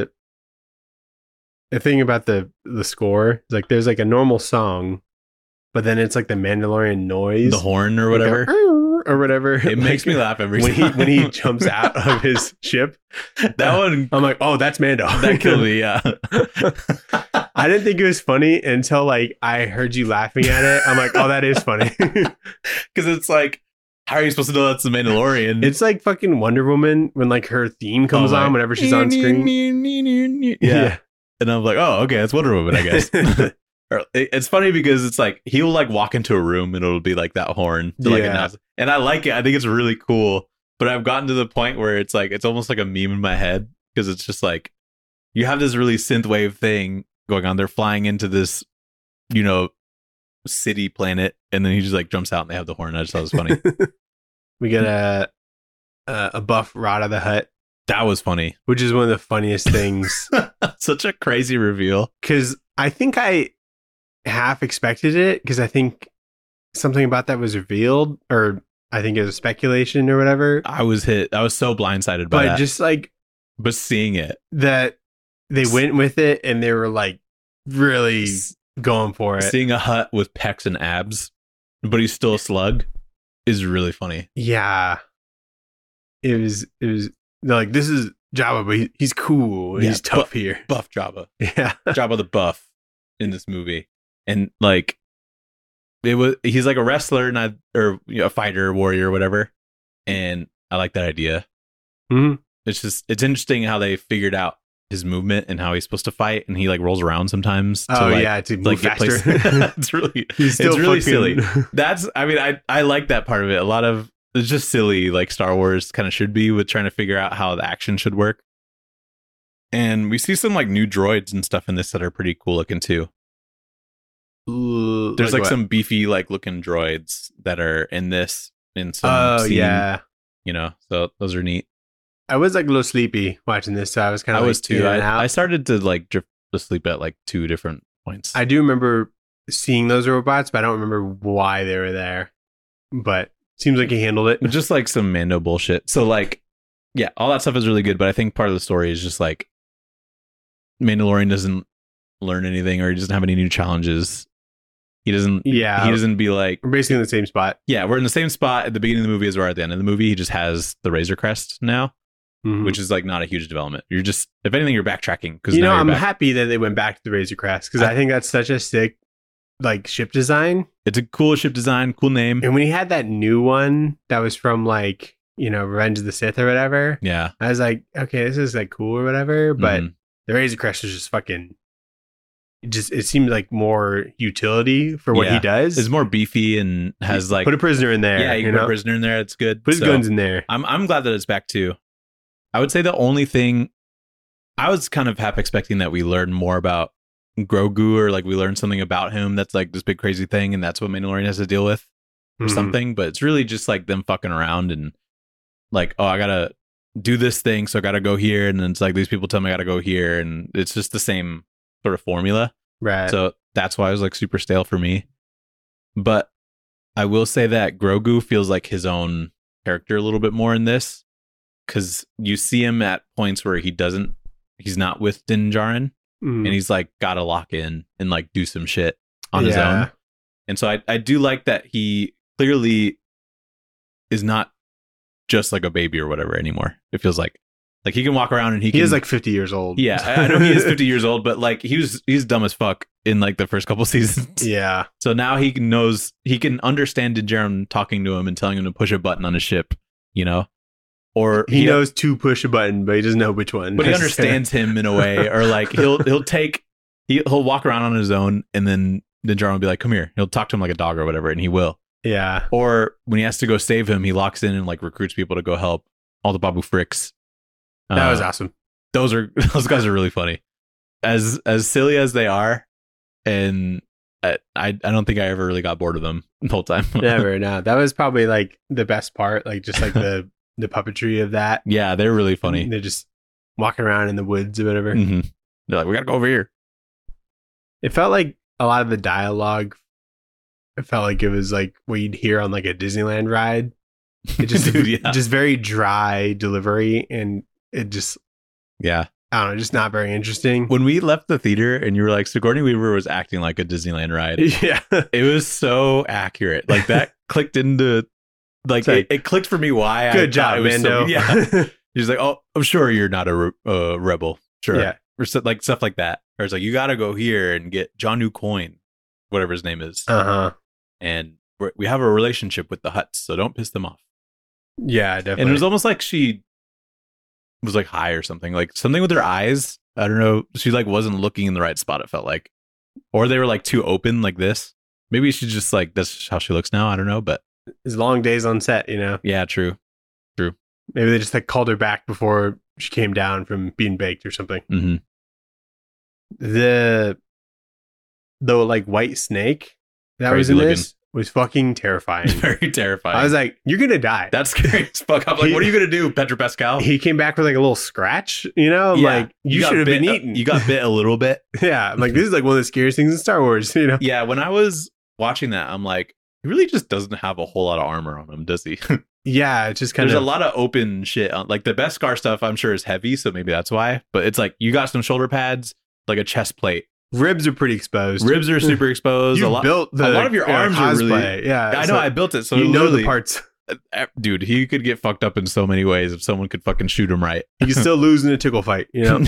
the thing about the score is like there's like a normal song, but then it's like the Mandalorian noise, the horn or like whatever. or whatever. It makes me laugh every when time. when he jumps out of his ship. That one I'm like, oh, that's Mando. that killed me. Yeah. I didn't think it was funny until like I heard you laughing at it. I'm like, oh, that is funny. Because it's like, how are you supposed to know that's the Mandalorian? It's like fucking Wonder Woman when like her theme comes Oh my- on whenever she's on screen. Yeah. And I'm like, oh, okay, that's Wonder Woman, I guess. Or it's funny because it's like he'll like walk into a room and it'll be like that horn to like Yeah. announce. And I like it. I think it's really cool. But I've gotten to the point where it's like it's almost like a meme in my head because it's just like you have this really synthwave thing going on. They're flying into this, you know, city planet, and then he just like jumps out and they have the horn. I just thought it was funny. We get a buff Rada the Hutt, That was funny. which is one of the funniest things Such a crazy reveal. because I think I half expected it because I think something about that was revealed, or I think it was speculation or whatever. I was so blindsided by But that. just like But seeing it, that they went with it and they were like really going for it. seeing a Hutt with pecs and abs, but he's still a slug, is really funny. Yeah. It was they're like, this is Jabba, but he's cool. And Yeah, he's tough here. Buff Jabba. Yeah. Jabba the Buff in this movie. And like he's like a wrestler, not or a fighter, warrior, whatever. And I like that idea. Mhm. It's interesting how they figured out his movement and how he's supposed to fight, and he like rolls around sometimes. Oh, like, yeah, to move like get faster. places. It's really He's still it's really fucking- silly. That's I mean I like that part of it. A lot of it's just silly, like Star Wars kind of should be, with trying to figure out how the action should work. And we see some like new droids and stuff in this that are pretty cool looking too. There's like what? some beefy like looking droids that are in this in some Oh, scene, yeah. you know, so those are neat. I was like a little sleepy watching this, so I was kind I of was too. I I started to like drift to sleep at like 2 different points. I do remember seeing those robots, but I don't remember why they were there. But seems like he handled it. Just like some Mando bullshit. So like, yeah, all that stuff is really good, but I think part of the story is just like Mandalorian doesn't learn anything, or he doesn't have any new challenges. He doesn't Yeah. he doesn't be like, We're basically in the same spot. yeah, we're in the same spot at the beginning of the movie as we're at the end of the movie. He just has the Razor Crest now, Mhm. which is like not a huge development. You're just, if anything, you're backtracking because You know, now I'm you're back. happy that they went back to the Razor Crest because I think that's such a sick like ship design. It's a cool ship design, cool name. And when he had that new one that was from like, you know, Revenge of the Sith or whatever, Yeah. I was like, okay, this is like cool or whatever. But Mhm. the Razor Crest was just fucking. It seemed like more utility for what Yeah. he does. It's more beefy and has like, put a prisoner in there. yeah, you you can put know? a prisoner in there. It's good. Put his So, guns in there. I'm glad that it's back too. I would say the only thing I was kind of half expecting that we learn more about Grogu, or like we learn something about him that's like this big crazy thing, and that's what Mandalorian has to deal with or Mhm. something. But it's really just like them fucking around and like, oh, I gotta do this thing, so I gotta go here, and then it's like these people tell me I gotta go here, and it's just the same sort of formula. Right. So that's why it was like super stale for me. But I will say that Grogu feels like his own character a little bit more in this, because you see him at points where he's not with Din Djarin, Mhm. and he's like got to lock in and like do some shit on his Yeah. own. And so I do like that he clearly is not just like a baby or whatever anymore. It feels like he can walk around and he He can, is like 50 years old. yeah, I know he is 50 years old, but like he's dumb as fuck in like the first couple seasons. Yeah. So now he can understand Din Djarin talking to him and telling him to push a button on his ship, you know? Or He knows to push a button, but he doesn't know which one. but he understands him in a way, or like he'll walk around on his own, and then Din Djarin will be like, "Come here." He'll talk to him like a dog or whatever, and he will. Yeah. Or when he has to go save him, he locks in and like recruits people to go help all the Babu Fricks. That was awesome. Those guys are really funny, as silly as they are, and I don't think I ever really got bored of them the whole time. Never. No, that was probably like the best part. Like just like the puppetry of that. Yeah, they're really funny. They're just walking around in the woods or whatever. hmm They're like, we gotta go over here. It felt like a lot of the dialogue. It felt like it was like what you'd hear on like a Disneyland ride. It just Dude, yeah. just very dry delivery, and it just Yeah. I don't know, just not very interesting. When we left the theater and you were like, Sigourney Weaver was acting like a Disneyland ride. Yeah. It was so accurate. Like that clicked into like, It's like, it clicked for me why Good I thought job, it was so- Mando. yeah. He's like, oh, I'm sure you're not a rebel. Sure. Yeah. Or like stuff like that. Or it's like, you got to go here and get John Coin, whatever his name is. Uh-huh. And we have a relationship with the Hutts, so don't piss them off. Yeah, definitely. And it was almost like she was like high or something, like something with her eyes. I don't know. She like wasn't looking in the right spot, it felt like. Or they were like too open like this. Maybe she's just like, that's how she looks now. I don't know. But It's long days on set, you know. yeah, true. Maybe they just like called her back before she came down from being baked or something. Mm-hmm. The like white snake that was Crazy in looking. this was fucking terrifying. Very terrifying. I was like, you're gonna die. that's scary as fuck. I'm like, what are you going to do, Pedro Pascal? He came back with like a little scratch, you know? I'm Yeah. like, you got should have been bit- eaten. You got bit a little bit. yeah. I'm like, this is like one of the scariest things in Star Wars, you know? Yeah, when I was watching that, I'm like, He really just doesn't have a whole lot of armor on him, does he? Yeah, it's just kind There's of a lot of open shit. Like the best Scar stuff, I'm sure is heavy, so maybe that's why. But it's like you got some shoulder pads, like a chest plate. ribs are pretty exposed. Ribs are super exposed. You a lot, built a lot of your arms are really. Yeah, I know. I built it, so you know literally, the parts. dude. He could get fucked up in so many ways if someone could fucking shoot him right. You can still lose in a tickle fight. You know,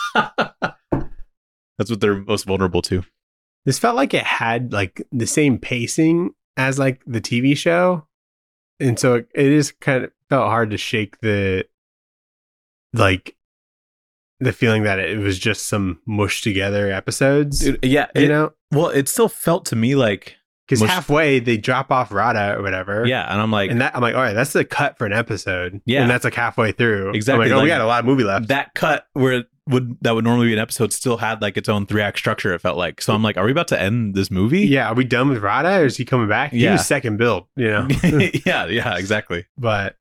That's what they're most vulnerable to. this felt like it had like the same pacing as like the TV show, and so it is kind of felt hard to shake the like the feeling that it was just some mushed together episodes. Dude, yeah, you know, well, it still felt to me like because mush- halfway they drop off Rada or whatever. yeah, and I'm like, And that I'm like, all right, that's the cut for an episode. Yeah. And that's like halfway through. Exactly, I'm like, oh, we like, got a lot of movie left. that cut where that would normally be an episode still had like its own 3-act structure. It felt like. So I'm like, are we about to end this movie? Yeah, are we done with Rada or is he coming back? He Yeah. was second build, you know. yeah, exactly. But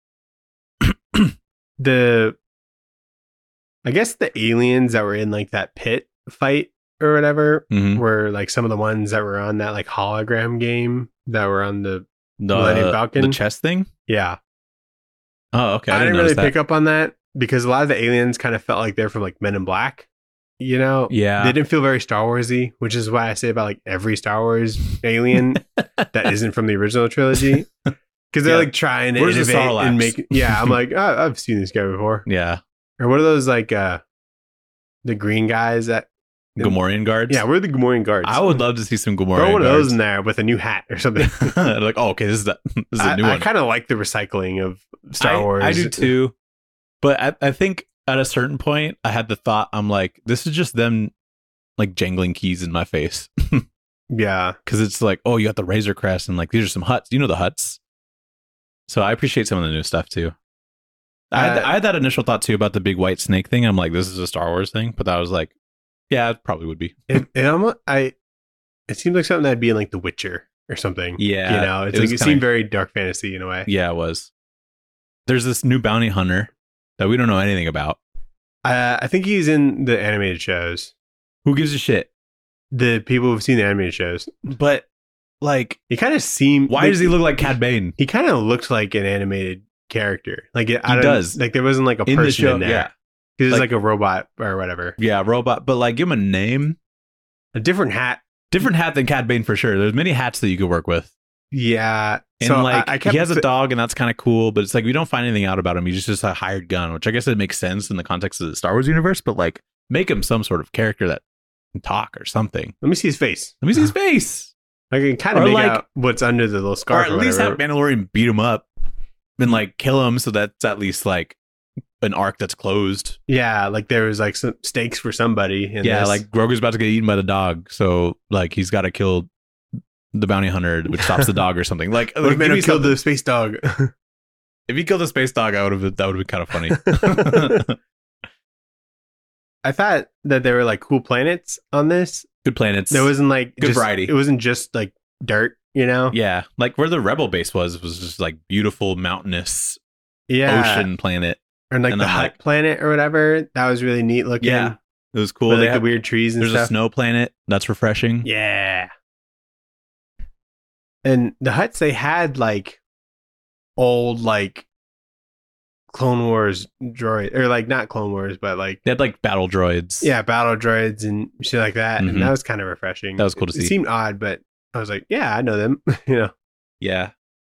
I guess the aliens that were in like that pit fight or whatever Mhm. were like some of the ones that were on that like hologram game that were on the Millennium Falcon. The chest thing. yeah. Oh, okay. I didn't notice really pick up on that because a lot of the aliens kind of felt like they're from like Men in Black. You know, Yeah. they didn't feel very Star Warsy, which is why I say about like every Star Wars alien that isn't from the original trilogy, because they're Yeah. like trying to Where's the innovate Sarlaccs? and make. Yeah, I'm like, oh, I've seen this guy before. Yeah. Or what are those like the green guys that? Gamorrean guards. Yeah, we're the Gamorrean guards. I would love to see some Gamorrean throw one of guards. those in there with a new hat or something. Like, oh, okay, this is a new I one. kind of like the recycling of Star Wars. I do too. But I think at a certain point, I had the thought, I'm like, this is just them like jangling keys in my face. Yeah, Because it's like, oh, you got the Razor Crest and like, these are some huts. You know the huts. So I appreciate some of the new stuff too. I had that initial thought too about the big white snake thing. I'm like, this is a Star Wars thing. But I was like, yeah, it probably would be. it seems like something that'd be in like The Witcher or something. Yeah, you know, it was it kinda- seemed very dark fantasy in a way. Yeah, it was. There's this new bounty hunter that we don't know anything about. I think he's in the animated shows. Who gives a shit? The people who've seen the animated shows. But like, He kind of seemed. why does he look like Cad Bane? He kind of looked like an animated character. Like he does. Like there wasn't like a In person the show, in there. yeah. He was Like- like a robot or whatever. Yeah, robot. But like, give him a name. A different hat. Different hat than Cad Bane for sure. There's many hats that you could work with. Yeah. And so like, I kept he has a dog, and that's kind of cool. But it's like we don't find anything out about him. He's just a hired gun, which I guess it makes sense in the context of the Star Wars universe. But like, make him some sort of character that can talk or something. Let me see his face. Let me see his face, I can kind of Or make like- out what's under the little or scarf. at least have whatever. Mandalorian beat him up and like kill him, so that's at least like an arc that's closed. Yeah, like there was like some stakes for somebody. In Yeah, this. like Grogu's about to get eaten by the dog, so like he's got to kill the bounty hunter, which stops the dog or something. Like, what if give me Mando killed something- the space dog? if he killed the space dog, that would have been kind of funny. I thought that there were like cool planets on this. Good planets. There wasn't like Good just- variety. It wasn't just like dirt, you know? Yeah, like where the rebel base was just like beautiful mountainous Yeah. ocean planet. Or like And the I'm hut like- planet or whatever. That was really neat looking. Yeah, it was cool. With, They like had- the weird trees and there's a stuff. snow planet that's refreshing. Yeah. And the huts they had like old like Clone Wars droid or like not Clone Wars, but like They had like battle droids. yeah, battle droids and shit like that. Mhm. And that was kind of refreshing. That was cool to It see. seemed odd, but I was like, yeah, I know them. You know. yeah.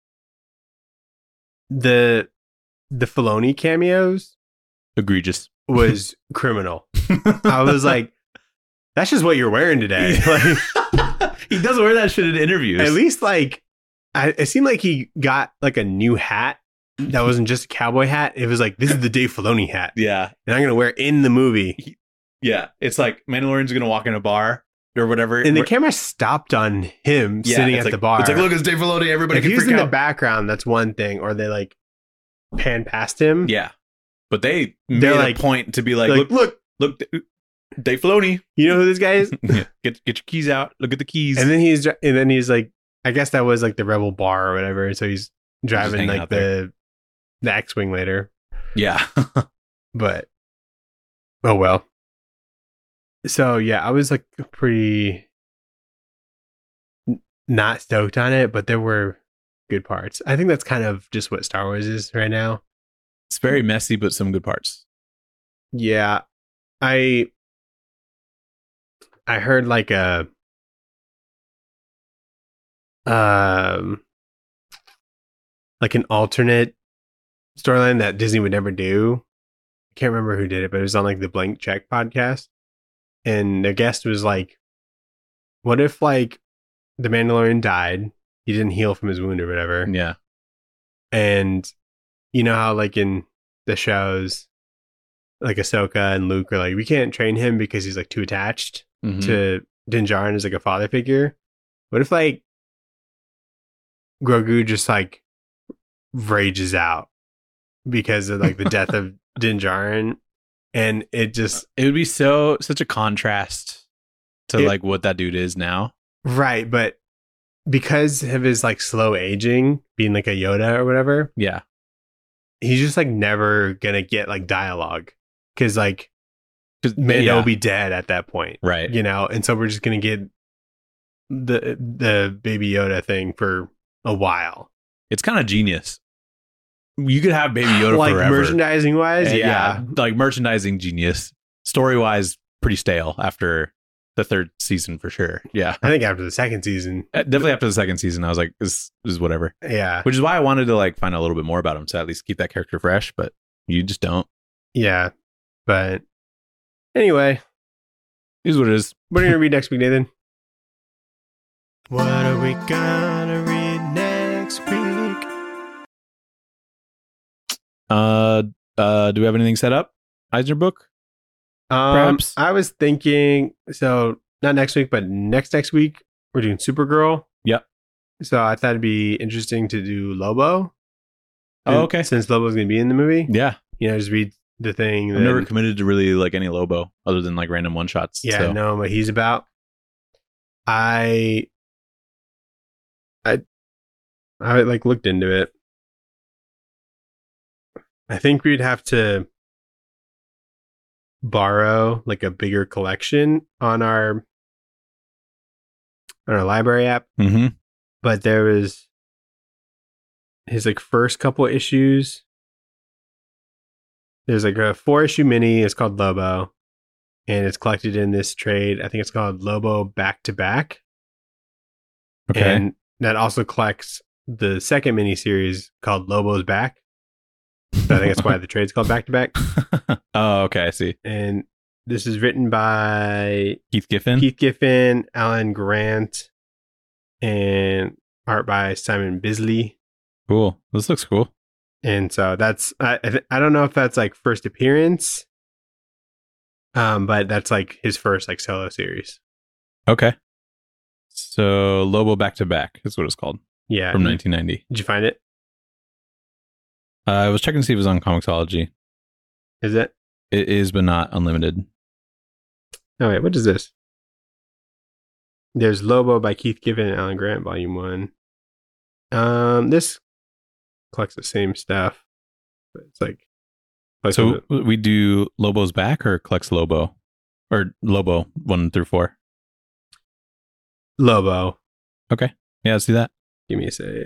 The Filoni cameos Egregious. was criminal. I was like, that's just what you're wearing today. Like, He does wear that shit in interviews. at least like it seemed like he got like a new hat that wasn't just a cowboy hat. It was like, this is the Dave Filoni hat. Yeah. And I'm gonna wear it in the movie. Yeah. It's like Mandalorian's gonna walk in a bar or whatever. And the camera stopped on him Yeah, sitting it's at like- the bar. It's like, look, it's Dave Filoni. Everybody if can he was freak in the out. background, that's one thing. Or they like pan past him. Yeah. But they They're made like- a point to be like, Like, look, look, Dave Filoni. you know who this guy is? Yeah. Get your keys out. Look at the keys. And then he's like, I guess that was like the Rebel bar or whatever. So he's driving hanging like out there. the X-wing later. yeah. But oh well. So yeah, I was like pretty. not stoked on it, but there were good parts. I think that's kind of just what Star Wars is right now. It's very messy, but some good parts. Yeah. I heard like a like an alternate storyline that Disney would never do. I can't remember who did it, but it was on like the Blank Check podcast. And the guest was like, what if like the Mandalorian died? He didn't heal from his wound or whatever. Yeah. And you know how like in the shows, like Ahsoka and Luke are like, we can't train him because he's like too attached to Din Djarin as like a father figure. What if like Grogu just like rages out because of like the death of Din Djarin, and it would be such a contrast to like what that dude is now. Right, but because of his like slow aging, being like a Yoda or whatever, yeah, he's just like never gonna get like dialogue because like Mando will be dead at that point, right? You know, and so we're just gonna get the Baby Yoda thing for a while. It's kind of genius. You could have Baby Yoda like forever. Merchandising wise, yeah, like merchandising genius. Story wise, pretty stale after the third season for sure. Yeah, I think after the second season, definitely after the second season, I was like, this is whatever. Yeah, which is why I wanted to like find out a little bit more about him to at least keep that character fresh. But you just don't. Yeah, but anyway, here's what it is. What are you gonna read next week, Nathan? What are we gonna read next week? Do we have anything set up? Eisner book? Perhaps? I was thinking, so not next week, but next week, we're doing Supergirl. Yep. So I thought it'd be interesting to do Lobo. Oh, okay. Since Lobo's going to be in the movie. Yeah. You know, just read the thing. I've never committed to really like any Lobo other than like random one shots. Yeah, know what he's about. I like looked into it. I think we'd have to borrow like a bigger collection on our library app. Mm-hmm. But there was his like first couple issues. There's like a 4-issue mini. It's called Lobo, and it's collected in this trade. I think it's called Lobo Back to Back. Okay. And that also collects the second mini series called Lobo's Back. So I think that's why the trade's called Back to Back. Oh, okay, I see. And this is written by Keith Giffen, Alan Grant, and art by Simon Bisley. Cool. This looks cool. And so that's I don't know if that's like first appearance, but that's like his first like solo series. Okay. So Lobo Back to Back is what it's called. Yeah, from 1990. Did you find it? I was checking to see if it was on Comixology. Is it? It is, but not unlimited. Oh wait, what is this? There's Lobo by Keith Giffen and Alan Grant, Volume 1. This collects the same stuff, but it's like so we do Lobo's Back or collects Lobo, or Lobo 1 through 4. Lobo. Okay, yeah, let's do that. Give me a sec.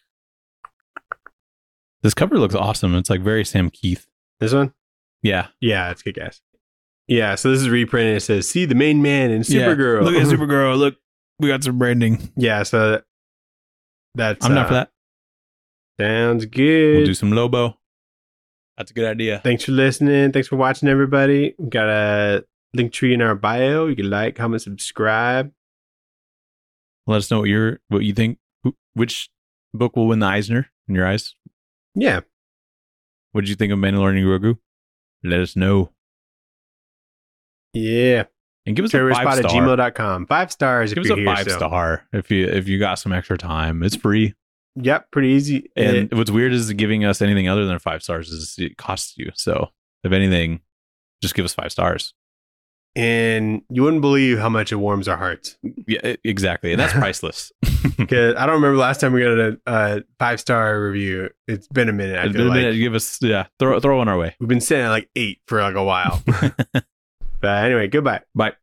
This cover looks awesome. It's like very Sam Keith. This one? Yeah. Yeah, it's good guess. Yeah, so this is reprinted. It says, see the main man in Supergirl. Yeah. Look at Supergirl. Look, we got some branding. Yeah, so that's... I'm not for that. Sounds good. We'll do some Lobo. That's a good idea. Thanks for listening. Thanks for watching, everybody. We've got a link tree in our bio. You can like, comment, subscribe. Let us know what you think. Which book will win the Eisner in your eyes? Yeah. What did you think of Mandalorian Grogu? Let us know. Yeah. And give us a 5-star. gmail.com. 5 stars give if you're us a 5-star if you got some extra time. It's free. Yep, pretty easy. And what's weird is giving us anything other than 5 stars is it costs you. So if anything, just give us 5 stars. And you wouldn't believe how much it warms our hearts. Yeah, exactly. And that's priceless. Because I don't remember last time we got a 5-star review. It's been a minute. It's been a minute. Give us, throw one our way. We've been sitting at like 8 for like a while. But anyway, goodbye. Bye.